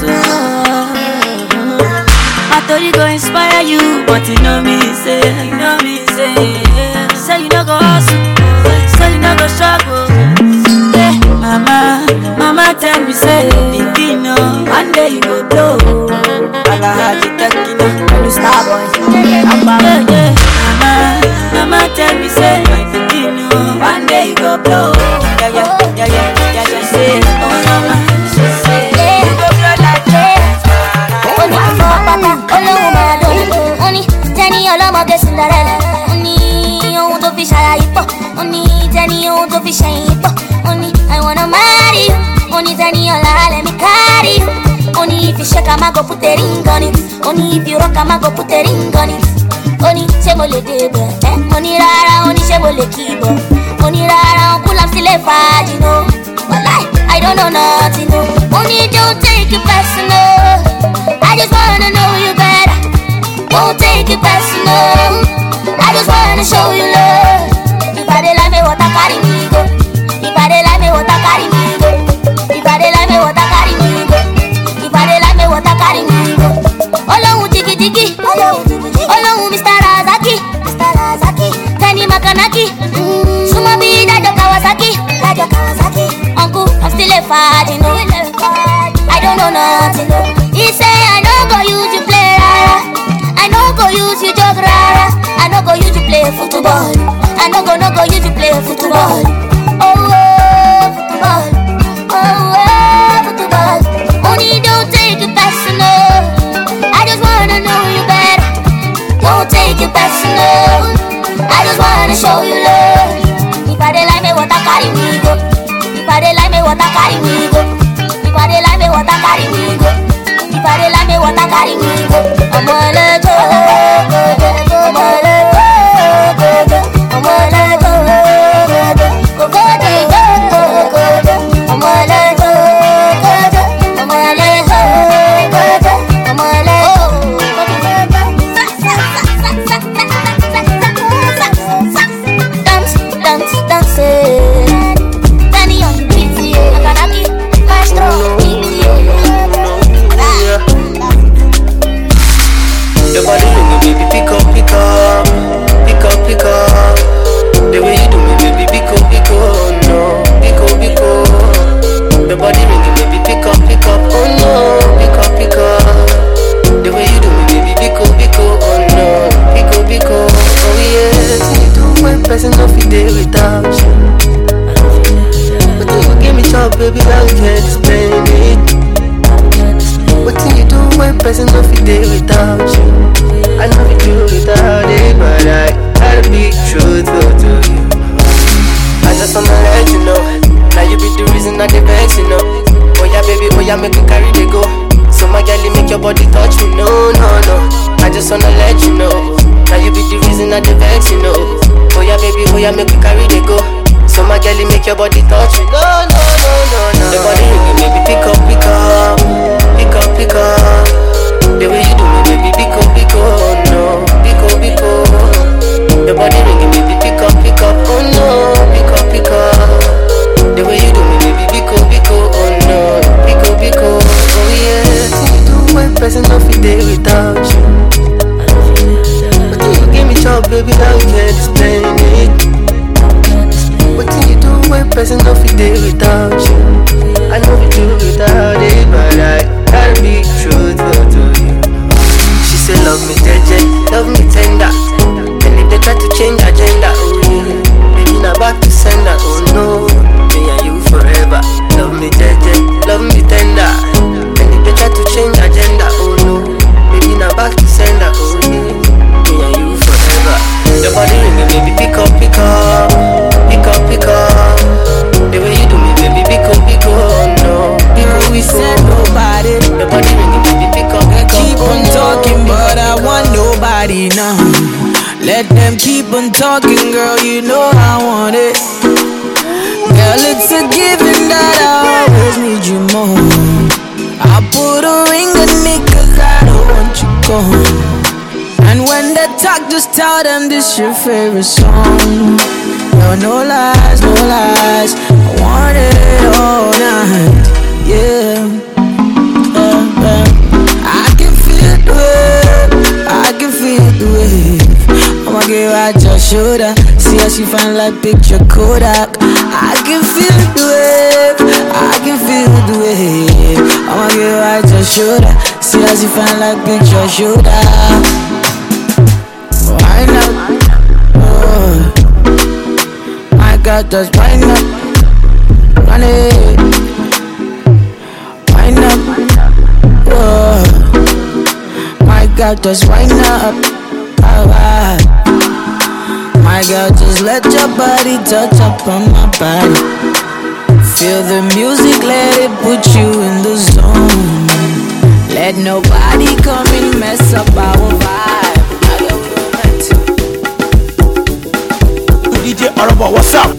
I thought you go inspire you, but you know me say, you know me say, say you no go hustle, say you no go struggle. Yeah, mama, mama tell me say, Bikino, one day you go blow. And I had you taking up, you star boy. I'm back, yeah, mama, mama tell me say, Bikino, one day you go blow. Yeah, yeah, yeah, yeah, yeah, she say, oh mama, she say, you go blow like that. Only for papa, Olóhùn máa dùn. Ó ní tẹ́ni ọlọ́mọge Cinderella. Ó ní ohun tó fi ṣàyà yìí pọ̀. Ó ní tẹ́ni ohun tó fi ṣẹ̀yìn yìí pọ̀. Ó ní I wanna marry you. Ó ní tẹ́ni ọ̀la let me carry you. Ó ní if you shake am I go put a ring on it. Ó ní if you rock am I go put a ring on it. Ó ní ṣé mo lè dé bẹ̀? Ó ní rárá, ó ní ṣé mo lè kí bọ̀? Ó ní rárá, ọkùnrin làm sílẹ̀ fàájì náà. Wàláì, I don't know nothing. Ó ní don't take it personal. I just wanna know you better. Don't take it personal. I just wanna show you love. If I dey like me, what I carry me go. If I dey like me, what I carry me go. If I dey like me, what I carry me go. If I dey like me, what I carry me go. Olóhùn tiki tiki. Olóhùn Mister Razaki. Mister Razaki. Kenny Makanaki. Suma bi Dajo Kawasaki. Dajo Kawasaki. Uncle, I'm still a virgin. I don't know nothing. He say I no go use you play rara. I no go use you jog rara. I no go use you play football. I no go no go use you play football. Oh oh football. Oh oh football. Only don't take it personal. I just wanna know you better. Don't take it personal. I just wanna show you love. If I dey like me, what I carry me go. If I dey like me, what I carry me go. If I dey like me, what I carry me go. If I dey like me, what I carry me go. I'm a let go, I'm a let go, I'm a let go, go go go go go. I'm a let go, I'm a let go, I'm a let go. Dance, dance, dance. Danny on the beat, Makanaki, Maestro, your body ringing, baby, pick up, pick up, pick up, pick up. The way you do me, baby, pick up, pick up, no, pick up, pick up. Your body ringing, baby, pick up, pick up, oh no, pick up, pick up. The way you do me, baby, pick up, pick up, oh no, pick up, pick up. Oh yeah, see you do my person, no fit day without you. But then you give me chop, baby, I can't explain it. What do you do when person no fit day without you? I know you do without it, but I gotta be truthful to you. I just wanna let you know, now you be the reason I dey vex, you know. Oh yeah, baby, oh yeah, make me carry the go. So my girl, make your body touch me, no, no, no. I just wanna let you know, now you be the reason I dey vex, you know. Oh yeah, baby, oh yeah, make me carry the go. So my girl, make your body touch me, no, no, no, no, no. The body ringing, baby, pick up, pick up, pick up, pick up. The way you do me, baby, pick up, pick up, no, pick up, pick up. The body ringing, baby, pick up, pick up, oh no, pick up, pick up. The way you do me, baby, pick up, pick up, oh no, pick up, pick up. Oh yeah, see you do my person, no fit day without you. But then you give me chop, baby, now you can't explain it. What do you do when person no fit day without you? I know we do without it, but I gotta be truthful to you. change agenda, oh yeah. Baby, now back to sender, oh no. Me and you forever. Love me tender, love me tender. And if they try to change agenda, oh no. Baby, now back to sender, oh yeah. Me and you forever. Your body ringing, baby, pick up, pick up, pick up, pick up. The way you do me, baby, pick up, pick up, no. Pick up, We pick said up. nobody. Your body ringing, baby, pick up, pick up. Keep on talking, but I want nobody now. Let them keep on talking, girl, you know I want it. Girl, it's a given that I always need you more. I'll put a ring on it cause I don't want you gone. And when they talk, just tell them this your favorite song. No, no lies, no lies, I want it all night, yeah. Uh, uh. I can feel the wave, I can feel the wave. I'ma give her just shoulder, see how she find like picture Kodak. I can feel the wave, I can feel the wave. I'ma give her just shoulder, see how she find like picture shoulder. Why not? Oh, my God, just why not? Run it. Why not? Oh, my God, just why not? Alright. My girl, just let your body touch up on my body. Feel the music, let it put you in the zone. Let nobody come and mess up our vibe. D J Araba, what's up?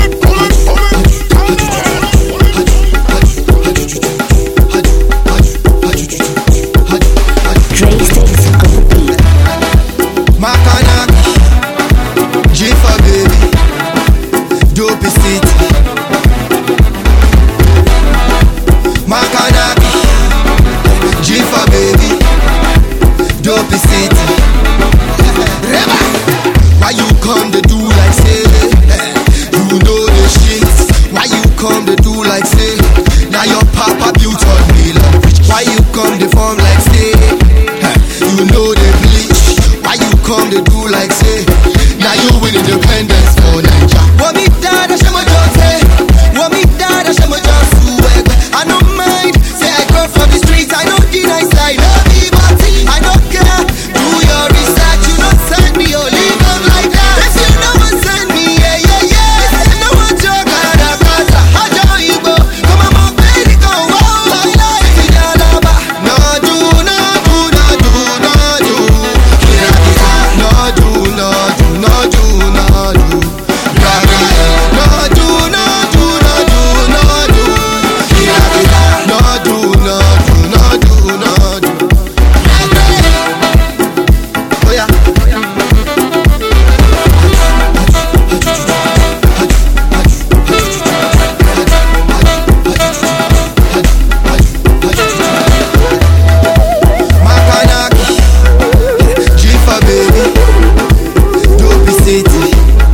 Makana, Jifa baby, Dopey City. Makana, Jifa baby, Dopey City. Why you come to do like say, you know the shit. Why you come to do like say, now your papa built on me love. Why you come to form like say, you know the bleach. Why you come to do like say, now you win independence for Nigeria. What me dad, I shall my just say. What me dad, I shall my just swag. I don't mind, say I come from the streets. I know the nice side, no be but I don't care. Do your research, you don't send me or leave them like that. If you never send me, yeah, yeah, yeah. If no one joke, I don't matter. I don't you go, come on, my baby, go, wow, like that. If you don't know about, no do, no do, no do, no do. No do, no do, no do, no do. No do, no do, no do, no do. No do, no do, no do, no do. Oh yeah. Makanaki, Jifa baby, Dopey City.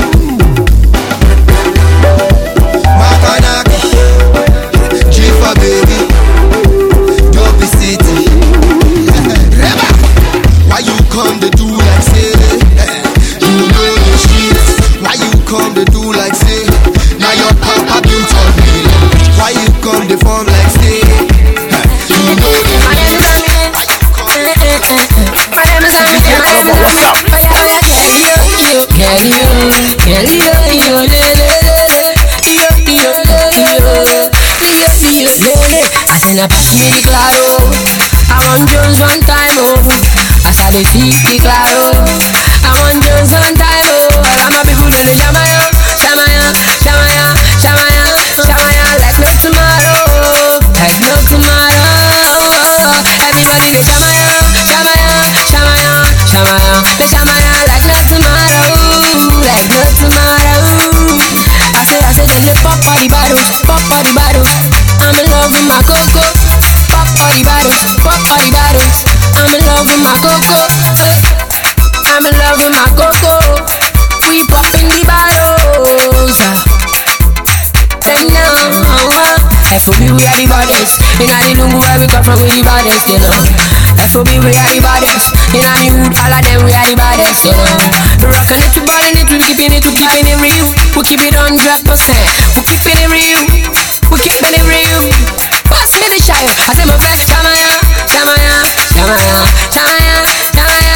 Makanaki, Jifa baby, Dopey City. Why you come to do like say, you know the streets. Why you come to do like say, now your papa built on me. Why you come to form like say, you know the My name is Amine. My name is Amine. D J Araba, what's up? Girl, you, girl, you, you, le, le, le, yo, yo, yo, yo, yo, yo, le, le. I say na pass me the claro. I want Jones one time, oh. I saw the see the claro. I want Jones one time, oh. All of my people do the shamaya, shamaya, shamaya, shamaya, shamaya, like no tomorrow, like no tomorrow. Everybody the shamaya, shamaya, shamaya, shamaya, the shamaya, like no tomorrow, like no tomorrow. I say, I say, they say, pop all the bottles, pop all the bottles. I'm in love with my coco. Pop all the bottles, pop all the bottles. I'm in love with my coco. I'm in love with my coco. We popping the bottles. And now, F O B we are the baddest. In the lungu where we come from, we the baddest, you know. F O B we are the baddest. In the hood, all of them we are the baddest, you know. Rockin' it, ballin' it, keeping it, we keeping it real. We keep it one hundred percent. We keeping it real. We keeping it real. Pass me the shy. I say my best. Shamaya, Shamaya, Shamaya, Shamaya, Shamaya,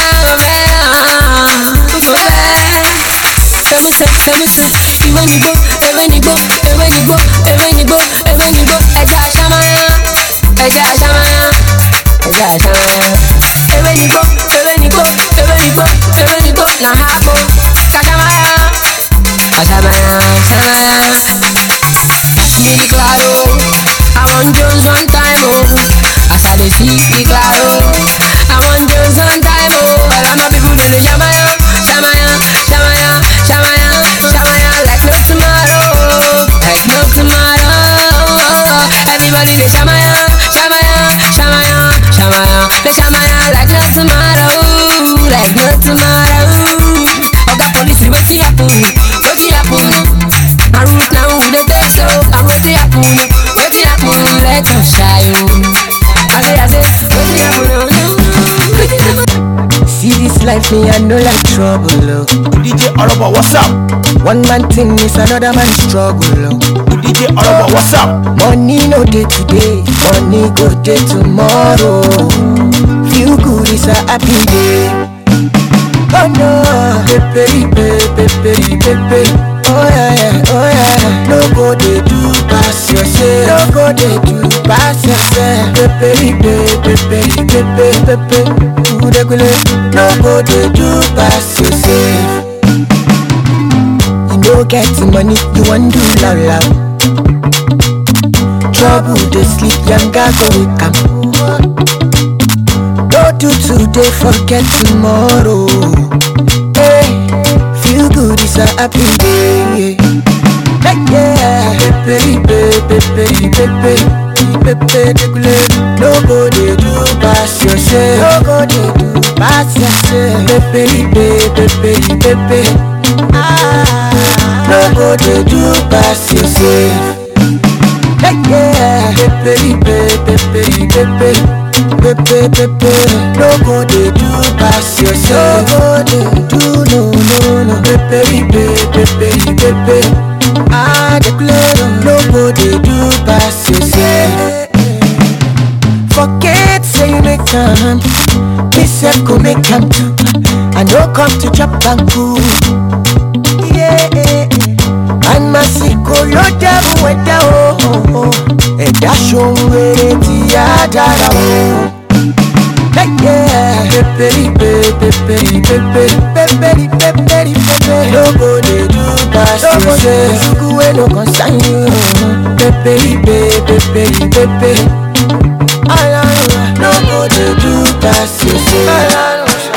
Seven se, seven se. Even you go, even you go, even you go, even you go, even you go. Eja Shamaya, Eja Shamaya, Eja Shamaya. Even you go, even you go, even you go, even you go. Now habo, Shamaya, Shamaya, Shamaya. Mini claro, I want Jones one time, oh. As I dey see me claro, I want Jones one time, oh. All of my people they say Shamaya, Shamaya, Shamaya, Shamaya, Shamaya, like no tomorrow, like no tomorrow. Everybody they Shamaya, Shamaya, Shamaya, Shamaya, they Shamaya, like no tomorrow, like no tomorrow. Oga police, wetin happen? Wetin happen? My root now we dey take so, and wetin happen? Wetin happen? Let us shine. I say, I say, wetin happen? Wetin happen? See this life, me I know like trouble. Oh. D J Orobo, what's up? One man thing is another man struggle. Oh. D J Orobo, what's up? Money no day today, money go day tomorrow. Feel good is a happy day. Oh no, pepe, pepe, pepe, pepe. Oh yeah, yeah, oh yeah. No go they do pass yourself. No go they do pass yourself. Pepe, pepe, pepe, pepe, pepe. Do regular. No go they do pass yourself. You no get the money, you want do loud loud. Trouble they sleep, younger go wake up. Don't do today, forget tomorrow. Hey. Feel good, it's a happy day. Hey, yeah. Pepe, pepe, pepe, pepe, pepe, pepe. Nobody do pass yourself. Nobody do pass yourself. Pepe, pepe, pepe, pepe. Ah. Nobody do pass yourself. Hey, yeah. Pepe, pepe, pepe, pepe. Pepe, pepe, nobody do pass yourself. Nobody do, no, no, no. Pepe, pepe, pepe, pepe. I declare, nobody do pass yourself. Forget, say you make time. Myself go make time too. I no come to chop and cool. Yeah, and my sicko, your devil went down. And that show where the other oh. Hey yeah, pepe, pepe, pepe, pepe, pepe, pepe, pepe. Nobody do pass yourself. Sugu we no concern you. Pepe, pepe, pepe, pepe. Nobody do pass yourself.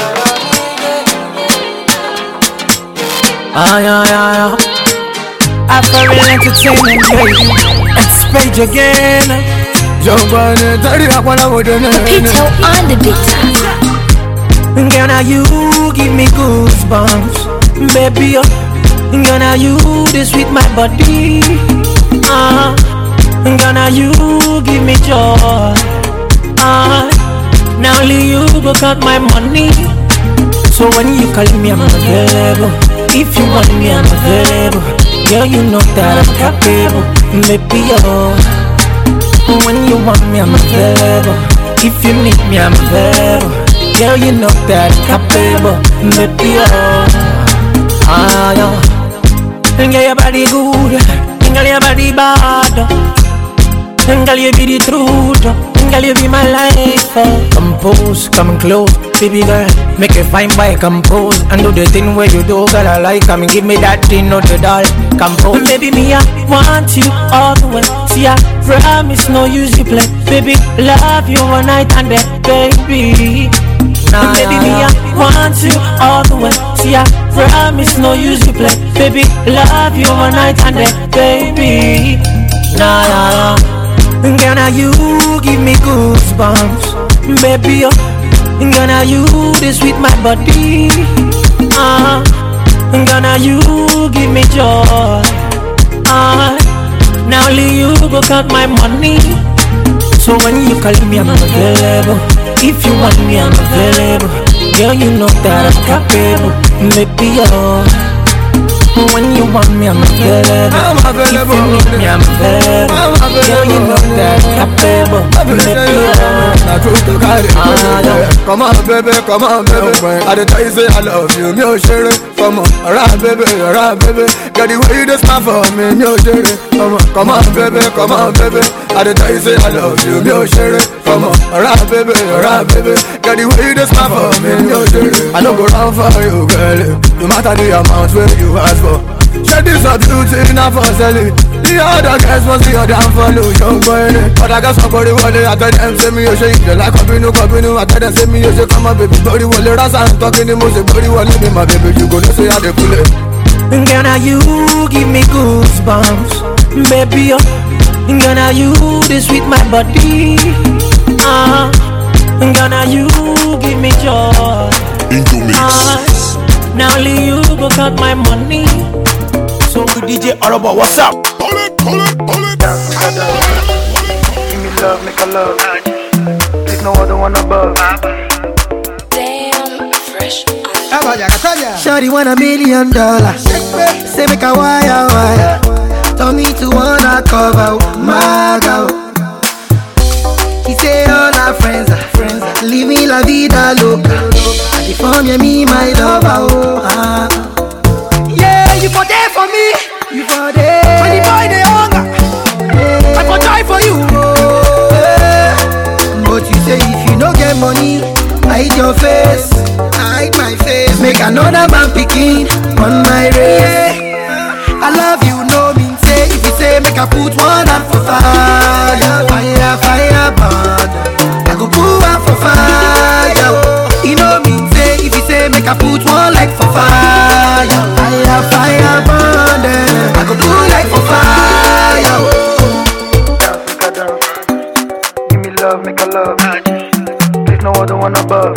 Ah yeah yeah yeah. After real entertainment, baby. It's Page again. Jump on it, turn it up when I would do it. Pito on the beat. Girl, now you give me goosebumps, baby. Girl, now you this with my body. Ah, uh, girl, now you give me joy. Ah, uh, now only you go count my money. So when you call me, I'm available. If you want me, I'm available. Girl, you know that I'm capable, baby. Oh. When you want me, I'm available. If you need me, I'm available. Girl, you know that I'm capable, baby, oh. Ah, yeah. Girl, your body good. Girl, your body bad. Girl, you be the truth. Girl, you be my life, oh. Compose, come close, baby girl. Make a fine boy compose and do the thing where you do, girl, I like. Come give me that thing, not the doll. Compose, baby, me, I want you all the way. See, I promise, no use you play. Baby, love you one night and then, baby. Nah, baby, me, I want you all the way. See, I promise, no use you play. Baby, love you one night and then, baby. Nah, nah, nah. Girl, now you give me goosebumps, baby. Oh, girl, now you this with my body. Ah, uh, girl, now you give me joy. Ah, uh, now only you go count my money. So when you call me, I'm available. If you want me, I'm available. Girl, you know that I'm capable, baby. Oh, When you want me, I'm available. I'm available. If you need me, I'm available. I'm available. Girl, you know that I'm capable. I'm available. Come on, baby, come on, baby. I did tell you say I love you, me oh share it. Come on, alright, baby, alright, baby. Get the way you just smile for me, me oh share it. Come on, come on, baby, come on, baby. I did tell you say I love you, me oh share it. Come on, alright, baby, alright, baby. Get the way you just smile for me, me oh share it. I don't go round for you, girl. No matter the amount where you ask for. Share this a beauty, not for selling. The other guys must see your damn follow, young boy. But I got somebody wallet, I tell them, say me, you say, you like a binu, a binu. I tell them, say me, you say, come on, baby, body wallet. That's how I'm talking, the most, body wallet, me, my baby, you go to say, I dey pull it. Girl, now you give me goosebumps, baby, oh. Girl, now you this with my body, ah. Uh, girl, now you give me joy, into mix. Uh, now only you go count my money. So D J Orobo, what's up? Pull it, pull it, pull it. Give me love, make a love. There's no other one above. Damn, fresh. Shawty want a million dollars. Say make a wire wire. Tell me to wanna cover my girl. He say all our friends are friends. Leave me la vida loca. I form you me my lover. Oh, ah. Yeah, you for there for me. You for there. When the boy they hunger, yeah. I for die for you. Oh, yeah. But you say if you no get money, hide your face. Hide my face. Make another man picking on my race. I love you, no mean say. If you say make I put one up for fire, fire, fire, burn. I go put one for fire. You know mean say. If you say make I put one like for fire, fire, fire, burn. I go put like for fire. Give me love, make a love. There's no other one above.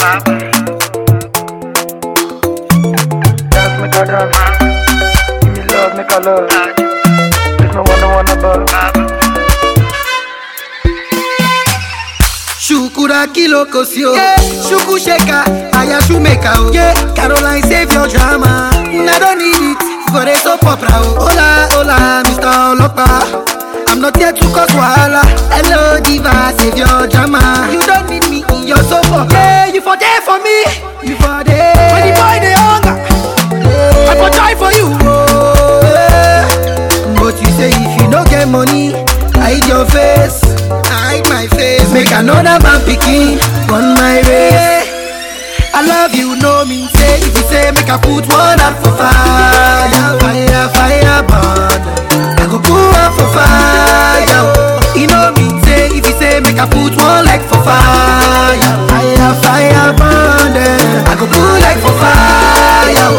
Dance, make a dance. Give me love, make a love. There's no other one above. Shukura kilo kosio, yeah. Shuku sheka, aya shumeka oh. Yeah, Caroline save your drama. I don't need it for the soap opera oh. Hola, hola, Mister Olopa. I'm not here to cause wahala. Hello diva, save your drama. You don't need me in your soap opera. Yeah, you for there for me. You for there. When the boy they hunger, yeah. I for die for you. Oh, yeah. But you say if you don't get money, hide your face. Hide my face. Make another man picking on my race. I love you, no mean say. If you say make I put one up for fire, fire, fire, burn. I go put one for fire. You know mean say. If you say make I put one like for fire, fire, fire, burn. I go put like for fire.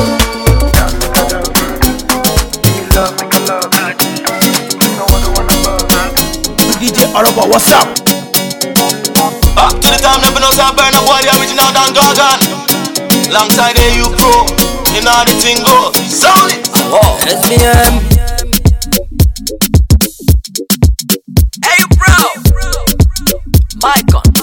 D J Orobo, what's up? Back to the time, never know how burn up boy, the original Dan Gargan. Alongside A U Pro, you know how the thing goes. Sound it! Oh. S B M. A U Pro. Michael.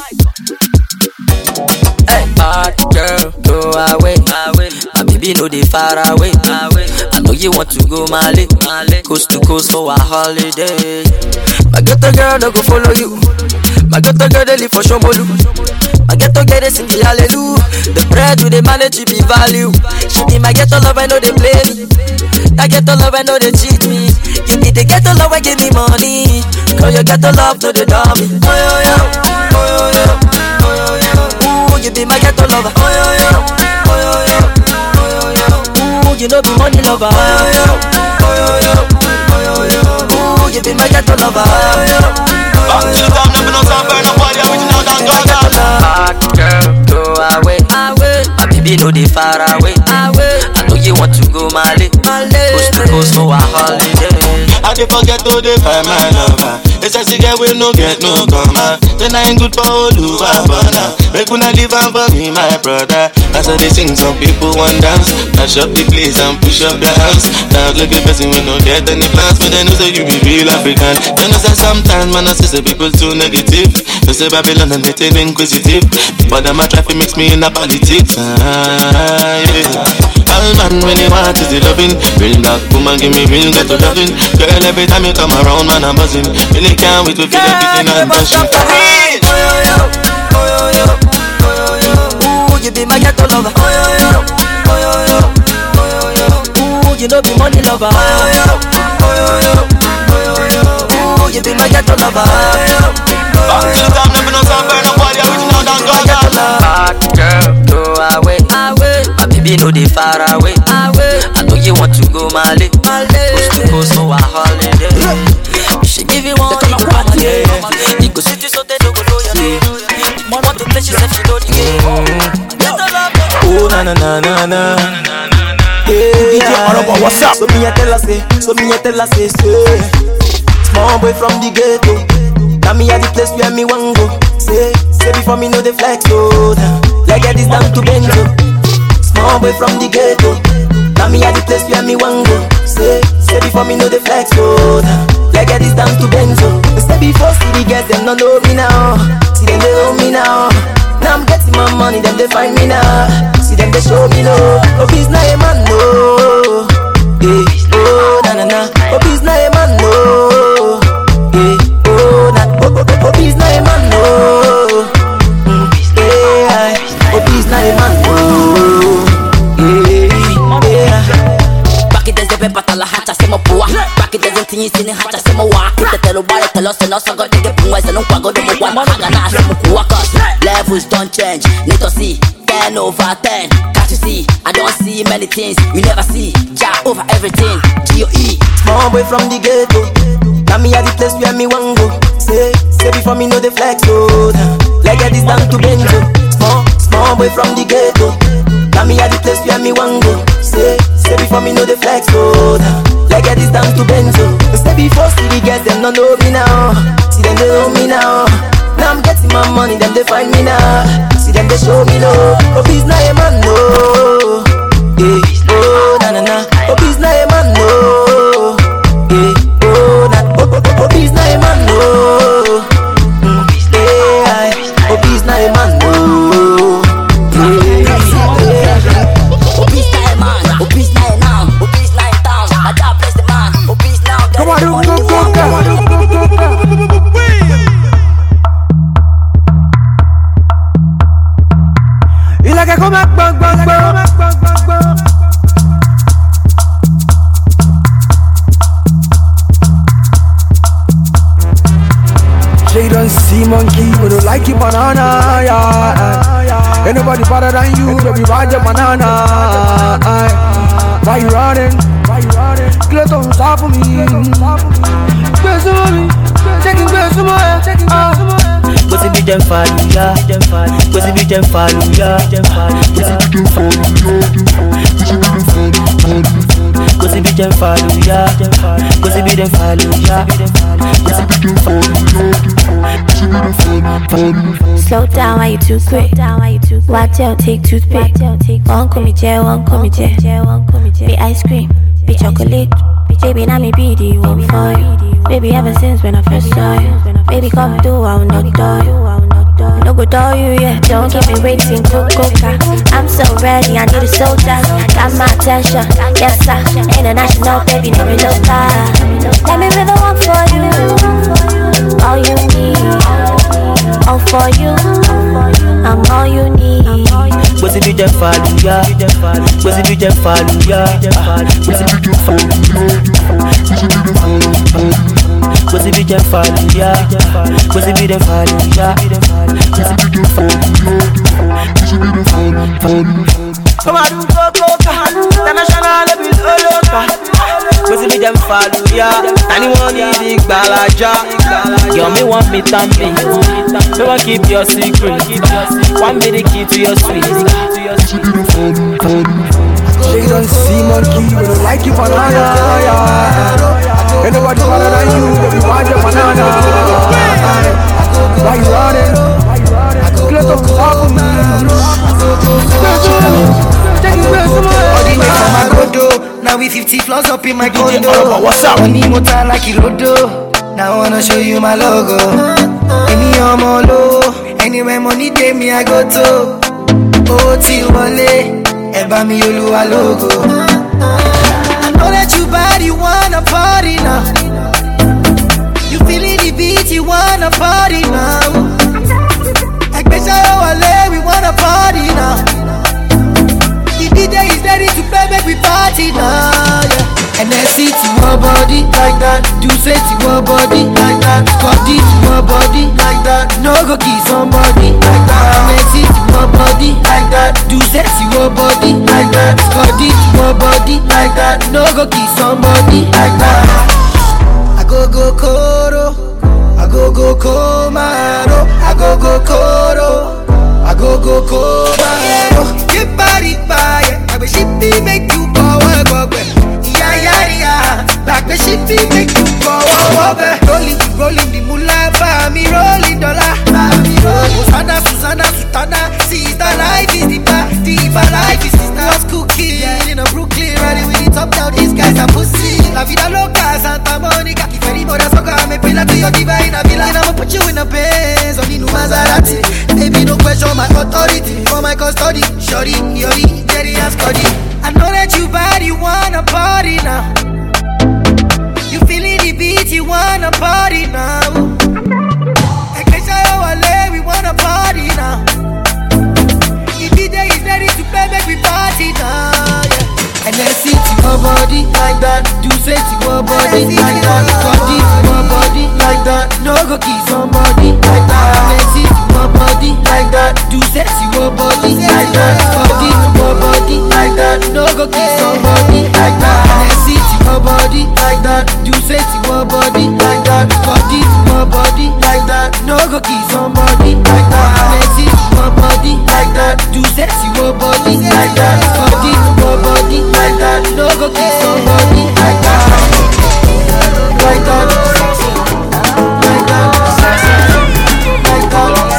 Hey, bad girl, go away. My baby know they far away. I know you want to go Mali, coast to coast for a holiday. My ghetto girl no go follow you. My ghetto girl they live for Shomolu. My ghetto girl they sing the hallelujah. The bread with the manage to be value. She be my ghetto love, I know they play me. That ghetto love, I know they cheat me. You need the ghetto love, I give me money. Cause your ghetto love, no they dummy. Oh yo yo, oh yo yo, oh yo yo. Ooh, you be my ghetto lover. Oh yo yo, oh yo yo, oh yo yo. Ooh, you know be money lover. Oh yo yo, oh yo yo, oh yo yo. Ooh, you be my ghetto lover. Oh yo yo. Back to the time, never know how burn up boy, the original Dan Gargan. Bad girl, go away. My baby know they far away. I know you want to go Mali, coast to coast for a holiday. I dey forget to dey find my lover. It's a cigarette we no get no comma. Then I ain't good for Oluwa, but now make una live and for me, my brother. As I dey sing, some people want dance. Dash up the place and push up the hands. Now look at person we no get any plans, but they know say you be real African. Then I say sometimes man I see say people too negative. They say Babylon and they too inquisitive, but them a try to mix me in the politics. Ah, yeah. And Real man when you want is the loving. Real black woman give me real ghetto loving. Girl every time you come around man I'm buzzing. Really can't wait to feel everything I'm touching. Oh yo yo, oh yo yo, oh yo yo. Ooh, you be my ghetto lover. Oh yo yo, oh yo yo, oh yo yo. Ooh, you know be money lover. Oh yo yo, oh yo yo, oh yo yo. Ooh, you be my ghetto lover. Oh yo yo. Back to the time, never know some burn up all the original than God. Bad girl, go away, away. My baby know they far away, away. I know you want to go Mali, Mali. Coast to coast for a holiday. She give you one, you go come again. You go sit so they don't go know your name. You want to play, she said she know the game. Oh na na na na na. Yeah, D J Orobo, what's up? So me a tell her say, so me a tell her say, say. Small boy from the ghetto. Now me at the place where me want go. Say, say before me know the flex oh. Like get this down to Benzo. Small boy from the ghetto. Now me at the place where me want go. Say, say before me know the flex oh. Like get this down to Benzo. Say before see the girls them don't know me now. See them they know me now. Now I'm getting my money, them they find me now. See them they show me love. Oh, he's not a man no. Hey, oh na na na. Oh, he's not a man no. Hey, oh na. Oh, oh, oh, he's not a man no. Mm, yeah. Oh, he's not a man no. Yeah, yeah. Back it there's the paper tala hacha sema pua. Back it there's the thing is in hacha sema wa. The telo bare telo seno so go take pungwa seno kwa go do mo wa. Haga na sema kuwa cause levels don't change. Need to see ten over ten. Can't you see? I don't see many things you never see. Ja over everything. G O E. Small boy from the ghetto. Now me at the place where me want go. Say, say before me know the flex oh. Like get this down to Benzo. Small, small boy from the ghetto. Now me at the place where me want go. Say, say before me know the flex oh. Like get this down to Benzo. Say before see the girls them don't know me now. See them they know me now. Now I'm getting my money, them they find me now. See them they show me love. Oh, he's not a man no. Hey, oh na na na. Oh, he's not a man no. Hey, oh na. Oh, oh, oh, oh, he's not a man no. Mm, yeah, oh, he's not a man no. Yeah, Oh, he's not a man. Oh, he's not a now. Oh, he's not a town. My dad bless the man. Oh, he's now. Come on, go, go, go, go. Y la que come bang bang bang. They don't see monkey, but don't like you banana. Yeah. Ain't nobody better than you, baby. Ride your banana. Why you running? Why you running? Get on top of me. Get some of me. Take it, get some of me. Go see me them fall, yeah. Go see me them fall, yeah. Go see me them fall, yeah. Go see me them fall, yeah. Go see me them fall, yeah. Slow down, why you too quick? Watch out, take toothpick. One call me J, one call me J. Be ice cream, be chocolate. Baby, now me be the one for you. Baby, ever since when I first saw you. Baby, come through, I will not do you. No good do you, yeah. Don't keep me waiting, Coca. I'm so ready, I need a soda. Got my attention, yes sir. International, baby, no loca. Let me be the one for you. All you need, all for you. I'm all you need. Go see me them fall, yeah. Go see me them fall, yeah. Go see me them fall, Go see me them fall, yeah. Go see me them fall, yeah. Come on, do go go the national level, oh loca. Go see me them fall, yeah. Anyone need big balaja? Girl, me want me tampi. Me want keep your secret. Want me the key to your sweet. They don't see monkey, but don't like you banana. Yeah. Ain't nobody better than you, baby. Ride your banana. Why you running? Get on top of me. All the way from Agodo, now we fifty floors up in my condo. What's up? Money motor like Ilodo. Now I wanna show you my logo. Any on my low, anywhere money day me I go to. Oh, till wale, eba mi Olúwa lógo. I know that you bad, you wanna party now. You feeling the beat, you wanna party now. We wanna party now. The D J is ready to play, make we party now. Yeah. And then see to your body like that. Do say to your body like that. Scotty to your body like that. No go kiss somebody like that. And then see to your body like that. Do say to your body like that. Scotty to your body like that. No go kiss somebody like that. I go go koro, I go go komaro, I go go koro. I go go go baro, get body by it. I wish it be make you go go go. Yeah yeah yeah, like the shit be make you go go go. Rolling rolling the moolah, for me rolling dollar, for me rolling. Susanna Susanna Sutana, sister life is the bar, diva life is sister. What's cooking? Yeah, in a Brooklyn, riding with the top down. These guys are pussy. La vida loca, Santa Monica. If anybody soca, me pila to your diva in a villa. I'ma put you in a Benz, on the new Maserati. Baby, no question my authority for my custody. Shorty, yori, Jerry and Scotty. I know that you bad, you wanna party now. You feeling the beat, you wanna party now. We wanna party now. The D J is ready to play, make we party now. Yeah. And then see to your body like that. Do say to your body like that. Body to your body like that. No go kiss somebody like that. And then see to your body like that. Do say to your body like that. Body to your body like that. No go kiss somebody like that. And then see to your body like that. Do say to your body like that. Body to your body like that. No go kiss somebody like that. And then see to your body like that. Do say to your body like that. Body to your body like that. No go kiss somebody like that. Like that. Like that. Like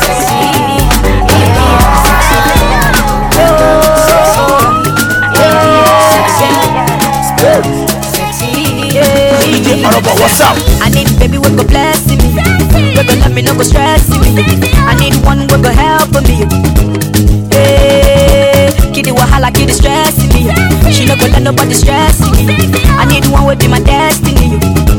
that. What's up? I need baby we go blessing me. We go let me no go stressing me. I need one we go help me. Hey, kitty wahala, kitty stressing me. She no go let nobody stressing me. I need one will be my destiny.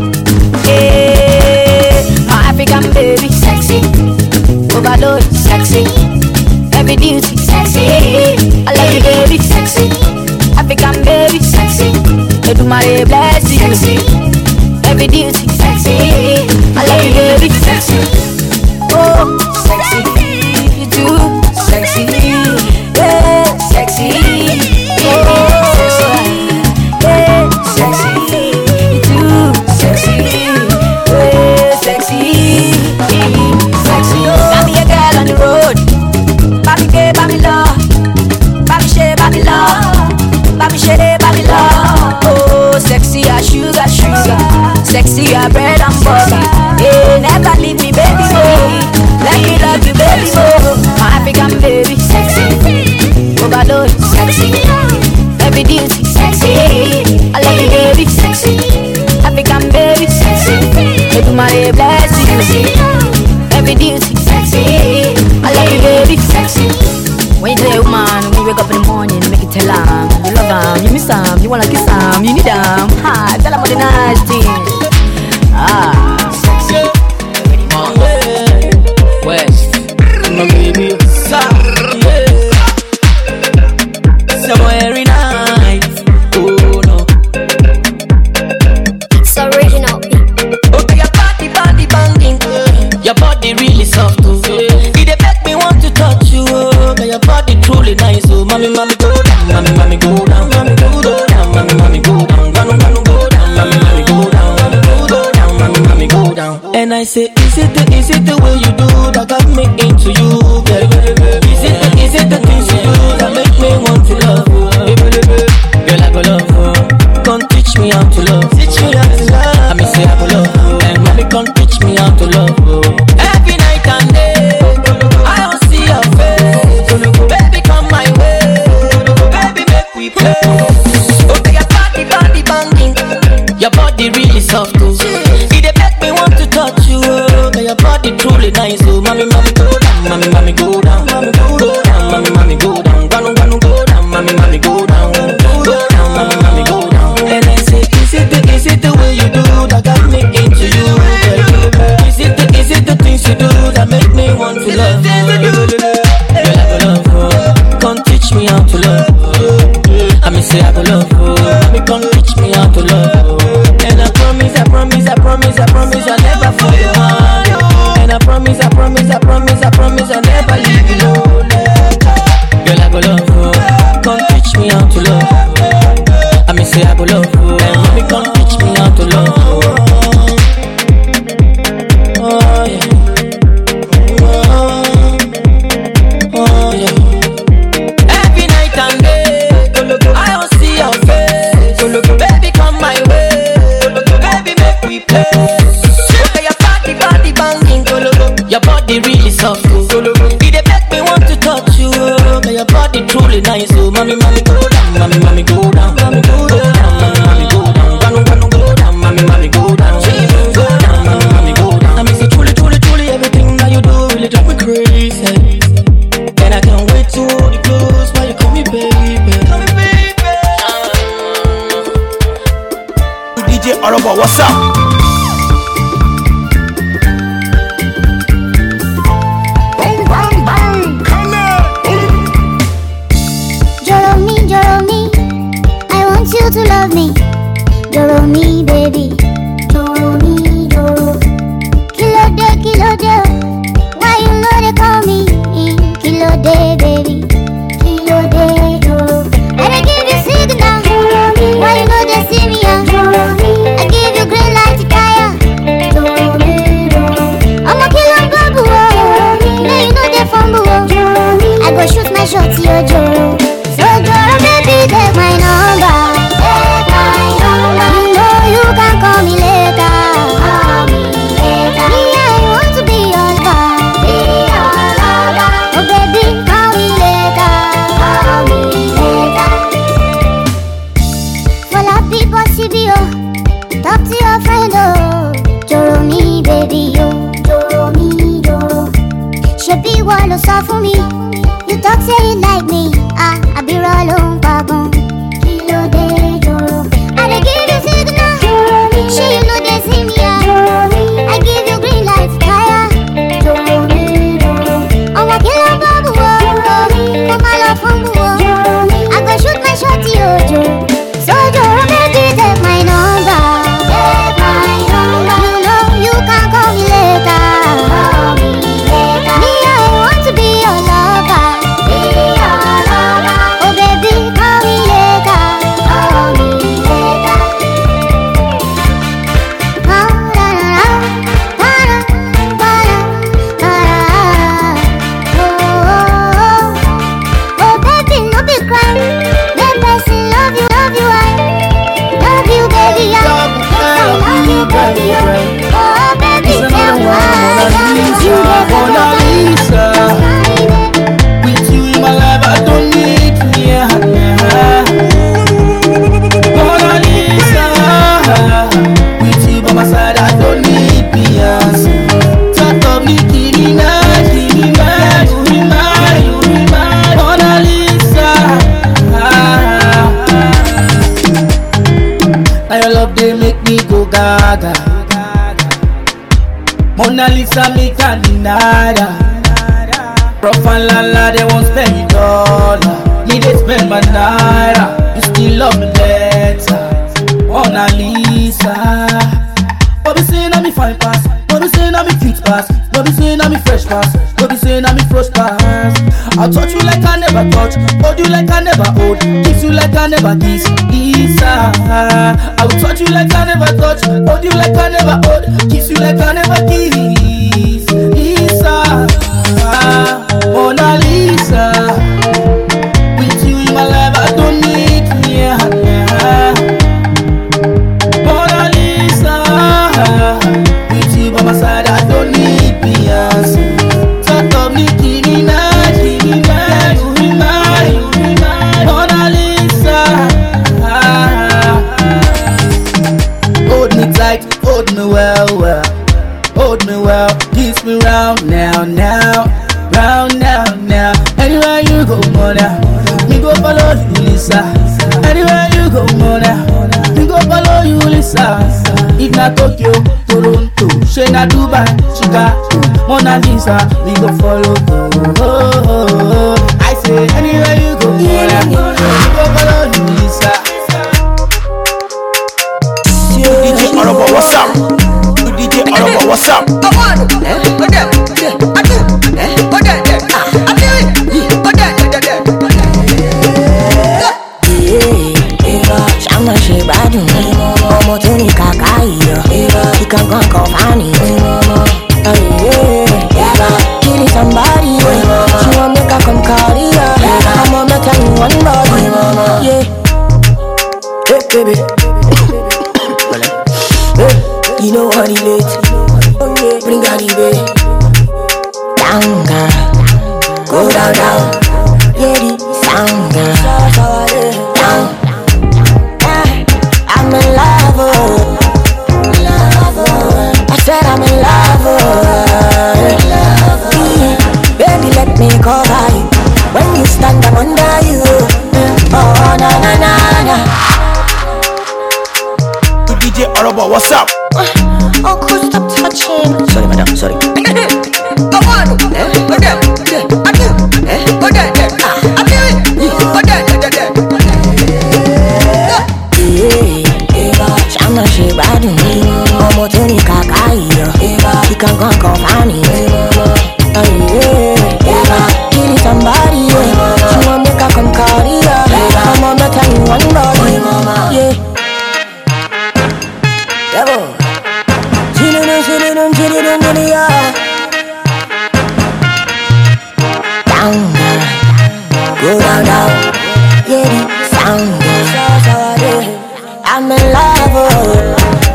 Hey, my African baby, sexy, overload, sexy, every duty, sexy. I love you, baby, sexy, African baby, sexy. They do my bless you, sexy, every duty, sexy. I love you, baby, sexy. Oh, sexy, you too, sexy, yeah, sexy. Oh, yeah, sexy, you too, sexy, yeah, sexy, sexy. Got me a girl on the road, baby, gay, baby, love, baby, share, baby, love, baby, share, baby, love. Oh, sexy as sugar, sugar, sexy as bread and butter. Hey, never leave me, baby, oh. Let me love you, baby, oh. My African baby, sexy, overload, sexy, every duty, sexy. I love you, baby, sexy, African baby, sexy. They do my bless you, every duty, sexy. I love you, baby, sexy. When you tell a woman, when you wake up in the morning, make it tell her you love him, you miss him, you wanna kiss him, you need him. Ha, tell him all the nice things. Ah, sexy. West, my baby, yeah. Somewhere every night, oh no. It's original. Okay, your body, body banging, your body really soft, oh. It dey make me want to touch you, oh. Your body truly nice, oh. Mommy, mommy, go down, mommy, mommy, go down, mommy, go down, mommy, mommy, go down, gonna, gonna go down, mommy, mommy, go down, mommy, go down, mommy, mommy, go down. And I say, is it the, is it the way you do that got me into you, girl? Is it the, is it the things you do that make me want to love you? Girl, I go love you. Come teach me how to love. Teach me how to love. I me say I go love you. And mommy come teach me how to love you. Every night and day, I don't see your face. Baby, come my way. Baby, make we play. Okay, your body, body banging. Your body really soft, too. It dey make me want to touch you. Okay, your body truly nice, oh. Mommy, mommy, go down. Mommy, mommy, go down. Mommy, go down. Mommy, mommy, go down. Gonna, gonna go down. mommy, mommy, go down, go down, mommy, mommy, go down. And I say, is it the, is it the way you do that got me into you? Is it the, is it the things you do that make me want to love you? Girl, I go love you. Come teach me how to love you. I mean, say I go love you. Mommy, come teach me how to love you. And I promise, I promise, I promise, I promise I'll never fall in love. And I promise, I promise, I promise, I promise I'll never leave you lonely. Girl, I go love you. Come teach me how to love you. I mean, say I go love you. And mommy, come teach me how to love you. Oh yeah. Oh, oh yeah. Every night and day, I don't see your face. Baby, come my way. Baby, make we play. Okay, your body, body banging. Your body really soft. It dey make me want to touch you. Okay, your body truly nice. Oh, mommy, mommy, go down. Mommy, mommy, go down. Mommy, go down. Mommy, mommy, go down. Gonna, gonna go down. Mommy, mommy, go down. Go down. Mommy, mommy, go down. I miss you truly, truly, truly. Everything that you do really drive me crazy. And I can't wait to hold you close while you call me baby. Call me baby. D J Orobo, what's up? Bang, bang, bang, come on. Joro me, joro me, I want you to love me. Joro me, baby. Joro me, joro. Kilo de, kilo de. Why you know they call me? Kilo de, baby. Kilo de, joro. I dey give you signal. Joro me. Why you know they see me? Joro me. I give you green light to tire. Joro me, joro. I'm a killer babu. Joro me. Now you know they fumble. Joro me. I go shoot my shot to your joro. So joro, baby, take my number. Take my number. You know you can call me later. Call me later. Me, I want to be your lover. Be your lover. Oh baby, call me later. Call me later. For la people, she be oh. Talk to your friend oh. Joro me, baby oh. Joro me, joro. She be one so for me. You talk say you like me. Ah, I be rolling wagon. Kilo de joro. I dey give you signal. Joro me. She you know they see me ah. Joro me. I give you green light fire. Joro me, joro. I'm a killer babu oh. Joro me. Come on love from oh. Joro me. I go shoot my shot to you joro. So joro baby take my number. Take my number. You know you can call me later. Call me later. Me I want to be your lover. Be your lover. Oh baby call me later. Call me later. Oh da da da da da da da. Oh oh oh baby no be cry. Let person love you love you I love you baby I love you baby oh baby tell me I love you Mona Lisa, with you in my life I don't need fear. Mona Lisa, with you by my side I don't need fear. Talk of me, give me night, give me night, you be mine, you be mine. Mona Lisa, now your love they make me go gaga. Mona Lisa, me can't deny that. Prof and Lala, they won't spend me dollar. Me, they spend my naira. You still love me better. Mona Lisa. Don't be saying I'm me fine pass. Don't be saying I'm me cute pass. Don't be saying I'm me fresh pass. Don't be saying I'm me frost pass. I'll touch you like I never touch. Hold you like I never hold. Kiss you like I never kiss. Lisa, I will touch you like I never touch. Hold you like I never hold. Kiss you like I never kiss. Lisa, Mona Lisa. With you in my life I don't need fear. Mona Lisa, with you by my side I don't need fear. Talk of me, give me night, give me night, you be mine, you be mine. Mona Lisa, hold me tight, hold me well, well. Hold Lisa. Anywhere you go, mother, we go follow you, Lisa. If not Tokyo, Toronto, Shena, Dubai, Chicago, Mona Lisa, we go follow. Oh, oh, oh, oh. I say anywhere you go, mother, we go follow you, Lisa. D J Orobo, what's up? D J Orobo, what's up? I want to, eh? What that? I do, eh? What that? I do it. What that? Shama she badu, omo tó ní kàkà iyọ̀, ìkankan kan fani. Killing somebody, she want make her come carry her. I'ma make her in one body, yeah. Hey baby, hey, you know what he late. Bring her the way down, girl, go down, down. Yeah, the sound, girl, down. I'm in love, oh. I said I'm in love, oh. Mm. Baby, let me cover you. When you stand, I'm under you. Oh, na na na na. D J Orobo, what's up? Oh, cool, stop touching. Sorry, madam, sorry. I want to, eh? What that? I do, eh? What that? I do it. What that? Shama she badu, omo tó ní kàkà iyọ̀, ìkankan kan fani. Killing somebody, she want make her come carry her. I'ma make her in one body, yeah. Devil, chillin', chillin', chillin', chillin', yeah. Down, girl, go down, down. Yeah, the sound, girl. I'm in love, oh.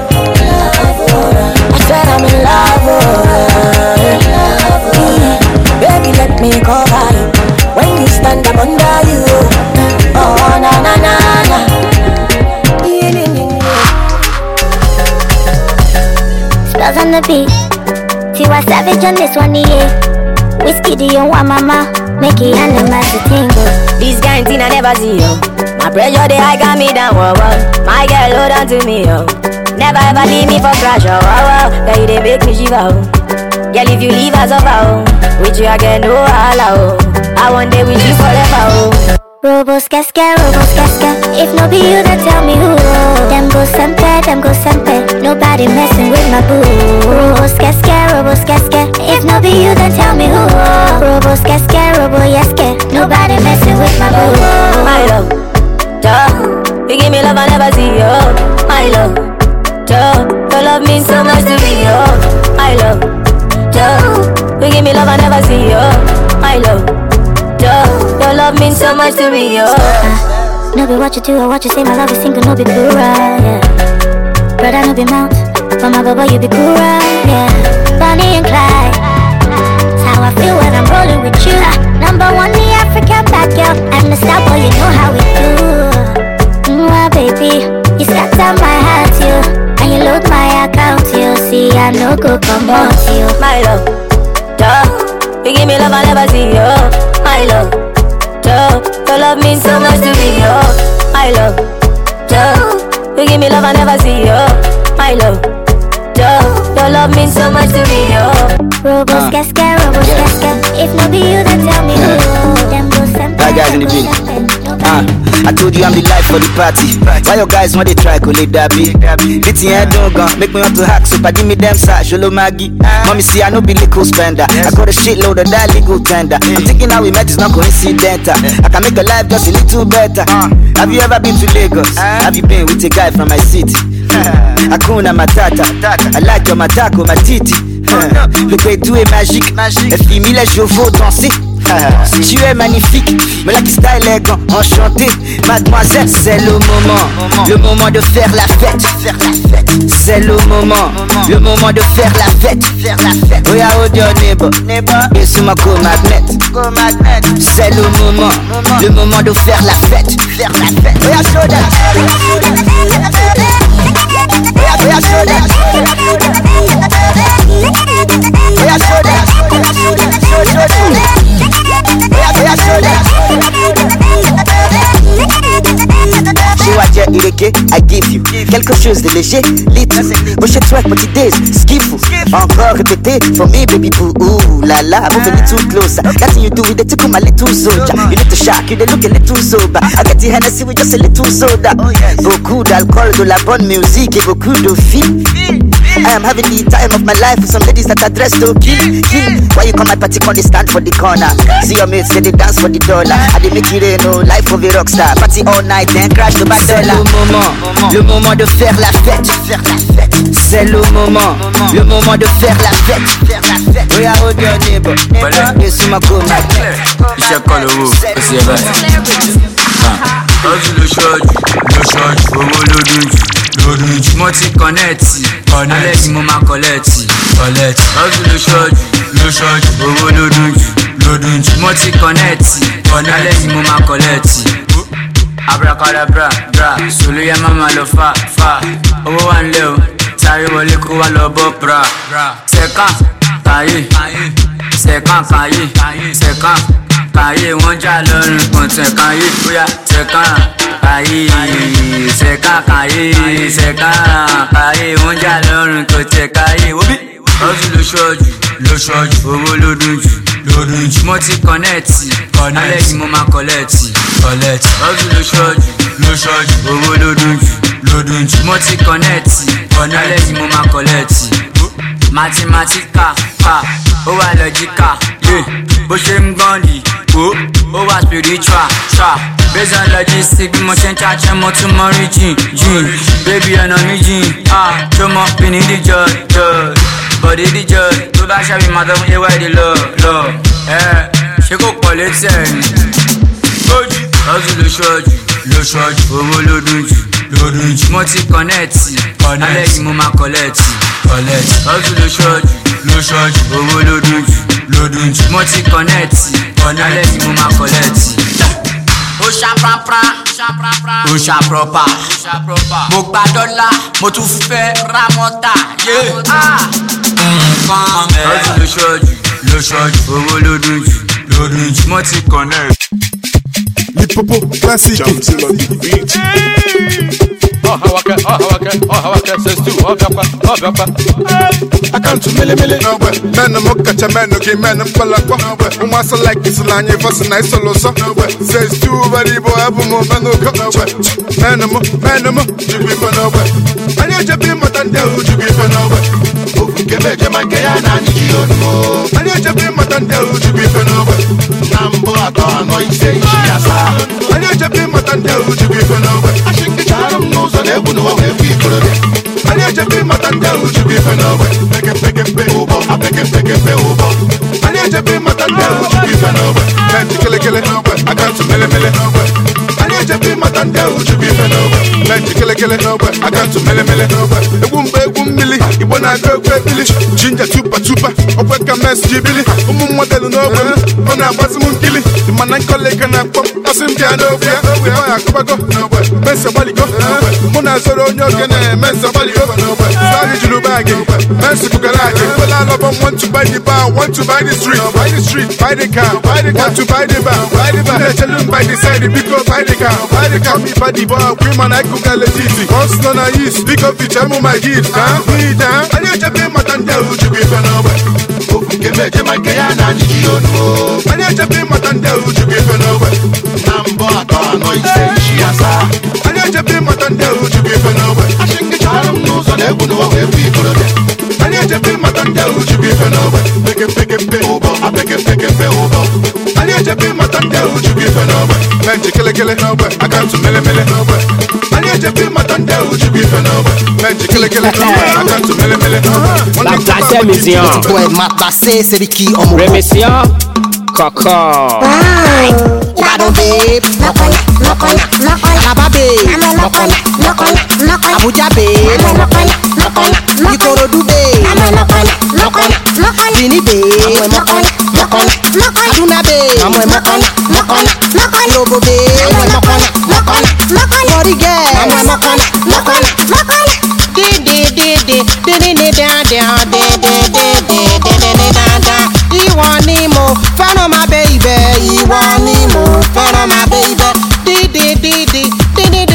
I said I'm in love, oh. Mm. Baby, let me cover you. When you stand, I'm under you. Oh, na na na na. Spells on the beat. Tiwa Savage on this one, yeah. Whiskey, do you want mama? Make it animals to tingle. This guy in I never see you. My pressure, they high got me down, whoa, whoa. My girl, hold on to me, yo. Never ever leave me for crash, oh, whoa, whoa. Girl, you they make me shiver, oh. Girl, if you leave us over, oh. With you, I get no holla, oh. I want day with you forever, oh. Robos casca, robos casca. If no be you, then tell me who. Them go sempe, them go sempe. Nobody messing with my boo. Robos casca, robos casca. If no be you, then tell me who. Robos casca, robo yaske. Nobody messing with my boo. My love, duh. You give me love I never see, oh. My love, duh. Your love means so much to me, oh. My love, duh. You give me love I never see, oh. My love, duh. Your love means so much to me, oh. uh, No be what you do or what you say, my love is single, no be plural, yeah. Brother, no be mount, but my baba, you be cool, right, yeah. Bonnie and Clyde, that's how I feel when I'm rolling with you. Number one, the African bad girl, and the star boy, you know how we do. Mwah, baby, you scatter my heart, you. And you load my account, you. See, I no go come out, you. My love, duh. You give me love I never see, oh. My love, duh. Your love means so much to me, oh. My love, duh. You give me love I never see, oh. My love, duh. Your love means so much to me, oh. Robos casca, robos casca. If no be you, then tell me who. Them go sempe. That guy's in the beat. Ah, I told you I'm the life for the party. Why your guys want they try to live that big? Beating head don't go, make me want to hack. So give me them side, Jolo Maggie. Mommy see I no be liquor spender. I got a shitload of that legal tender. I'm thinking how we met is not coincidental. I can make a life just a little better. Have you ever been to Lagos? Have you been with a guy from my city? Hakuna Matata. I like your matako, matiti. Le pétou est magique. Elle finit les chevaux danser. Tu es magnifique, mais la style élégant, enchanté. Mademoiselle, c'est le moment, le moment de faire la fête. C'est le moment, le moment de faire la fête. Oh yeah, hold your neighbor, et sous ma go-magnet. C'est le moment, le moment de faire la fête. Oh yeah, show that. Oh yeah, oh yeah, show that. Oh yeah, show that. Show, show, show. Oh yeah, oh yeah, show that. okay, I give you quelque chose de léger, little. But she twerk, but it is skillful. Encore répété for me, baby boo. Ooh la la, move a little closer. Nothing you do with the tickle my little soldier. You need to shock, you they look a little sober. I get the Hennessy with just a little soda. Beaucoup d'alcool, de la bonne musique et beaucoup de filles. I am having the time of my life with some ladies that are dressed to kill, kill. Why you come my party, come they stand for the corner? See your mates, say they dance for the dollar. I they make you rain, no life of a rockstar. Party all night, then crash the back dollar. Le moment, le moment de faire la fête. C'est le moment, le moment de faire la fête. We are all your neighbor, neighbor, et sous ma gomme. Iṣẹ́ kọ́ lówó, ó sì ẹ báyìí. Lọ́dún ló ṣọ́ọ̀jù, ló ṣọ́ọ̀jù, owó lódún jù, lódún jù. Mo ti kọ́nẹ́ẹ̀tì, alẹ́ ni mo máa kọ́lẹ́ẹ̀tì, kọ́lẹ́ẹ̀tì. Lọ́dún ló ṣọ́ọ̀jù, ló ṣọ́ọ̀jù, owó lódún jù, lódún jù. Mo ti kọ́nẹ́ẹ̀tì, alẹ́ ni mo máa kọ́lẹ́ẹ̀tì. Abracadabra, bra, soluya mama lo fa, fa. Owó wa ń lé o, sáré wọlé kó wá lọ bọ́ bra. Sẹ̀kán, kàyé, sẹ̀kán, kàyé, sẹ̀kán. Kàyé wọ́n já lọ́rùn kan tẹ̀ kàyé bóyá sẹ̀kán kàyé sẹ̀kán kàyé sẹ̀kán kàyé wọ́n já lọ́rùn kan tẹ̀ kàyé wóbí. Lọ́dún ló ṣọ́ọ̀jù ló ṣọ́ọ̀jù owó lódún jù lódún jù. Mo ti kọ́nẹ́ẹ̀tì alẹ́ ni mo máa kọ́lẹ́ẹ̀tì kọ́lẹ́ẹ̀tì. Lọ́dún ló ṣọ́ọ̀jù ló ṣọ́ọ̀jù owó lódún jù lódún jù. Mo ti kọ́nẹ́ẹ̀tì alẹ́ ni mo máa kọ́lẹ́ẹ̀tì. Mathematica ka ó wà lọ́jíkà yé bó ṣe ń gbọ́n lì ó ó wà spiritual tra based on logistic bí mo ṣe ń ṣàṣẹ mo tún mọ rí jìn jìn baby ọ̀nà mi jìn ah ṣó mọ pinni díjọ jọ bọ̀dé díjọ tó bá ṣàbí máa tọ́ fún yé wáyé lọ lọ ẹ ṣé kò pọ̀ létí ẹ̀ ni. Lọ́dún ló ṣọ́ọ̀jù ló ṣọ́ọ̀jù owó lódún jù lódún jù. Mo ti kọ́nẹ́ẹ̀tì alẹ́ ni mo máa kọ́lẹ́ẹ̀tì kọ́lẹ́ẹ̀tì. Lọ́dún ló ṣọ́ọ̀jù ló ṣọ́ọ̀jù owó lódún jù lódún jù. Mo ti kọ́nẹ́ẹ̀tì alẹ́ ni mo máa kọ́lẹ́ẹ̀tì. Ó ṣá pranpran ó ṣá proper mo gba dọ́là mo tún fẹ́ ra mọ́tà. Lọ́dún ló ṣọ́ọ̀jù ló ṣọ́ọ̀jù owó lódún jù lódún jù. Mo ti kọ́nẹ́ẹ̀tì. Lipopo classic. Oh, how I can, oh, how I can, oh, how I can, says two, oh, papa, oh, papa. I can't to mele mele. No way. Man, I'm a catch a man, okay, man, I'm palapa. No way. Um, I like this line, you was a nice solo song. No way. Says two, very boy, I'm a man, no go. No way. Man, I'm a, man, I'm a, you be for no way. I need to be more than the who you be for no way. Oh, get back to my Guyana, you know. I need to be more than the who you be for no way. Nambo, I can't go, you say, I need to be more than the who you be for no way. I think the child knows. I need to be my tante, would you be for no way? Make it, make it, pay over. I make it, make it, pay over. I need to be my tante, would you be for no way? Can't you kill it, kill it, no way? I can't smell it, mill it, no way. I need to be my tante, would you be for no way? Can't you kill it, kill it, no way? I can't smell it, mill it, no way. A woman, a woman, milli. You wanna go great village? Ginger, super, super. Up with a mess, Jibili. Um, model, no way. When I was moon killing, the man I call it, and I pop. I seem to know, yeah. We are a go, no way. Mess somebody go, no way. Mona Zoro, you're gonna mess somebody over, no way. Sorry, you bag it. Mercy to garage. People I love them want to buy the bar, want to buy the street, buy the street, buy the car, buy the car, want to buy the bar, buy the bar. Let you buy the side, because buy the car, buy the car. Me buy the bar, women I cook a legit. Once none I use, pick up the jam on my heels, huh? Me down. I need to pay my tante, would you be for no way? Oh, give me my Guyana, you know. I need to pay my tante, would you be for no way? Number, I can't know you say she has a. I need to pay my tante, would you be for no way? I think the child knows on every know where we go. I need to be my tante, would you be for no way? Make it, make it, pay over. I make it, make it, pay over. I need to be my tante, would you be for no way? Man, you kill it, kill it, no way. I can't to mill it, mill it, no way. I need to be my tante, would you be for no way? Man, you kill it, kill it, no way. I can't to mill it, mill it, no way. La place mission. Ouais, ma passé, c'est les qui en Remission. Coco. Pardon, babe. Nokon, nokon, nokon. Kaba, babe. Nokon, nokon, nokon. Abuja, babe. Nokon, nokon, nokon. Ikorodu, babe. Nokon, nokon, nokon. Bini, babe. Nokon, nokon, nokon. Aduna, babe. Nokon, nokon, nokon. Lobo, babe. Nokon, nokon, nokon. Body, girl. Nokon, nokon, nokon. Di, di, di, di. Di, di, di, da, da, di, di, di, di, di, di, di, da, da. Ìwọ ni mo fẹ́ràn my baby. Ìwọ ni mo fẹ́ràn my baby. Di, di, di, di, di, di, di, di,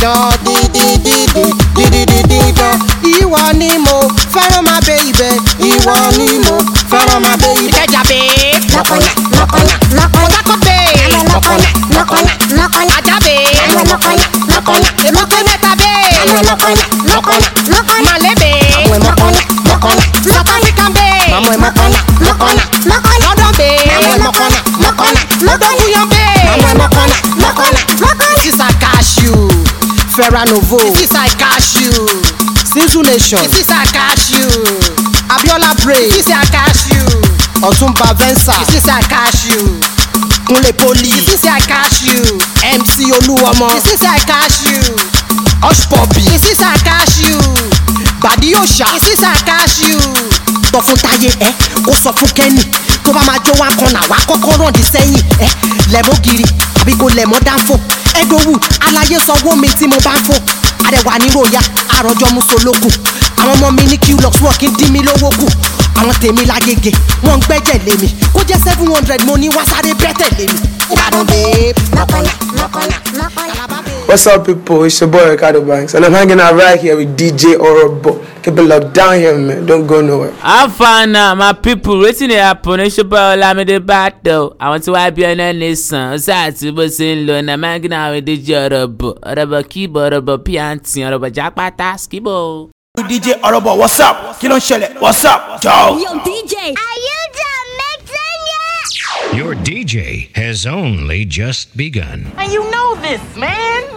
dán dídídídí dídídídán. Ìwọ ni mo fẹ́ràn my baby. Ìwọ ni mo fẹ́ràn my baby. Ìkẹjà bèé. Mọ̀kànlá mọ̀kànlá mọ̀kànlá. Mọ̀kànlá bèé. Mọ̀kànlá mọ̀kànlá mọ̀kànlá. Ajá bèé. Mọ̀kànlá mọ̀kànlá. Èmọ̀kẹ́ mẹ́ta bèé. Mọ̀kànlá mọ̀kànlá mọ̀kànlá. Màlẹ́ bèé. Mọ̀kànlá mọ̀kànlá. South African bèé. Mọ̀kànlá mọ̀kànlá mọ̀kànlá. London bèé. Mọ̀kànlá mọ̀kànlá. London William bèé. Mọ̀kànlá mọ̀kànlá mọ̀kànlá. This is a cashew. Ferranovo. This is a cashew. Sinzu Nation. This is a cashew. Abiola Bray. This is a cashew. Otumba Venza. This is a cashew. Kunle Poli. This is a cashew. M C Oluwomo. This is a cashew. Hush Puppy. This is a cashew. Badi Osha. This is a cashew. Sọ fún Táyé ẹ, ó sọ fún Kenny. Tó bá máa jó wá kan náà wá kọ́kọ́ rán di sẹ́yìn ẹ. Lẹ̀mọ́ giri àbí kò lẹ̀mọ́ dáńfò. Ẹ̀dọ̀wù aláyé sanwó mi tí mo bá ń fò. Àrẹwà ní ròyà àròjọ musolókun. Àwọn ọmọ mi ní Q-Lux wọ́n kí n dín mi lówó kù. Àwọn tèmi lágége wọ́n ń gbẹ́jẹ̀ lé mi. Kó jẹ́ seven hundred mo ní wá sáré bẹ́tẹ̀ lé mi. Ìbàdàn babe. Mọ́kànlá mọ́kànlá mọ́kànlá. What's up, people? It's your boy Ricardo Banks, and I'm hanging out right here with D J Orobo. Keep it locked down here, man. Don't go nowhere. How far now, my people? Waiting to happen. It's your boy Olamide Battle. I want to wipe your nation. Sati bosin lo na hanging out with D J Orobo. Orobo keyboard, Orobo piano, Orobo jackpata, skibo. D J Orobo, what's up? Kí ló ń ṣẹlẹ̀? What's up? Yo. Yo, D J. Are you done mixing yet? Your D J has only just begun. And you know this, man.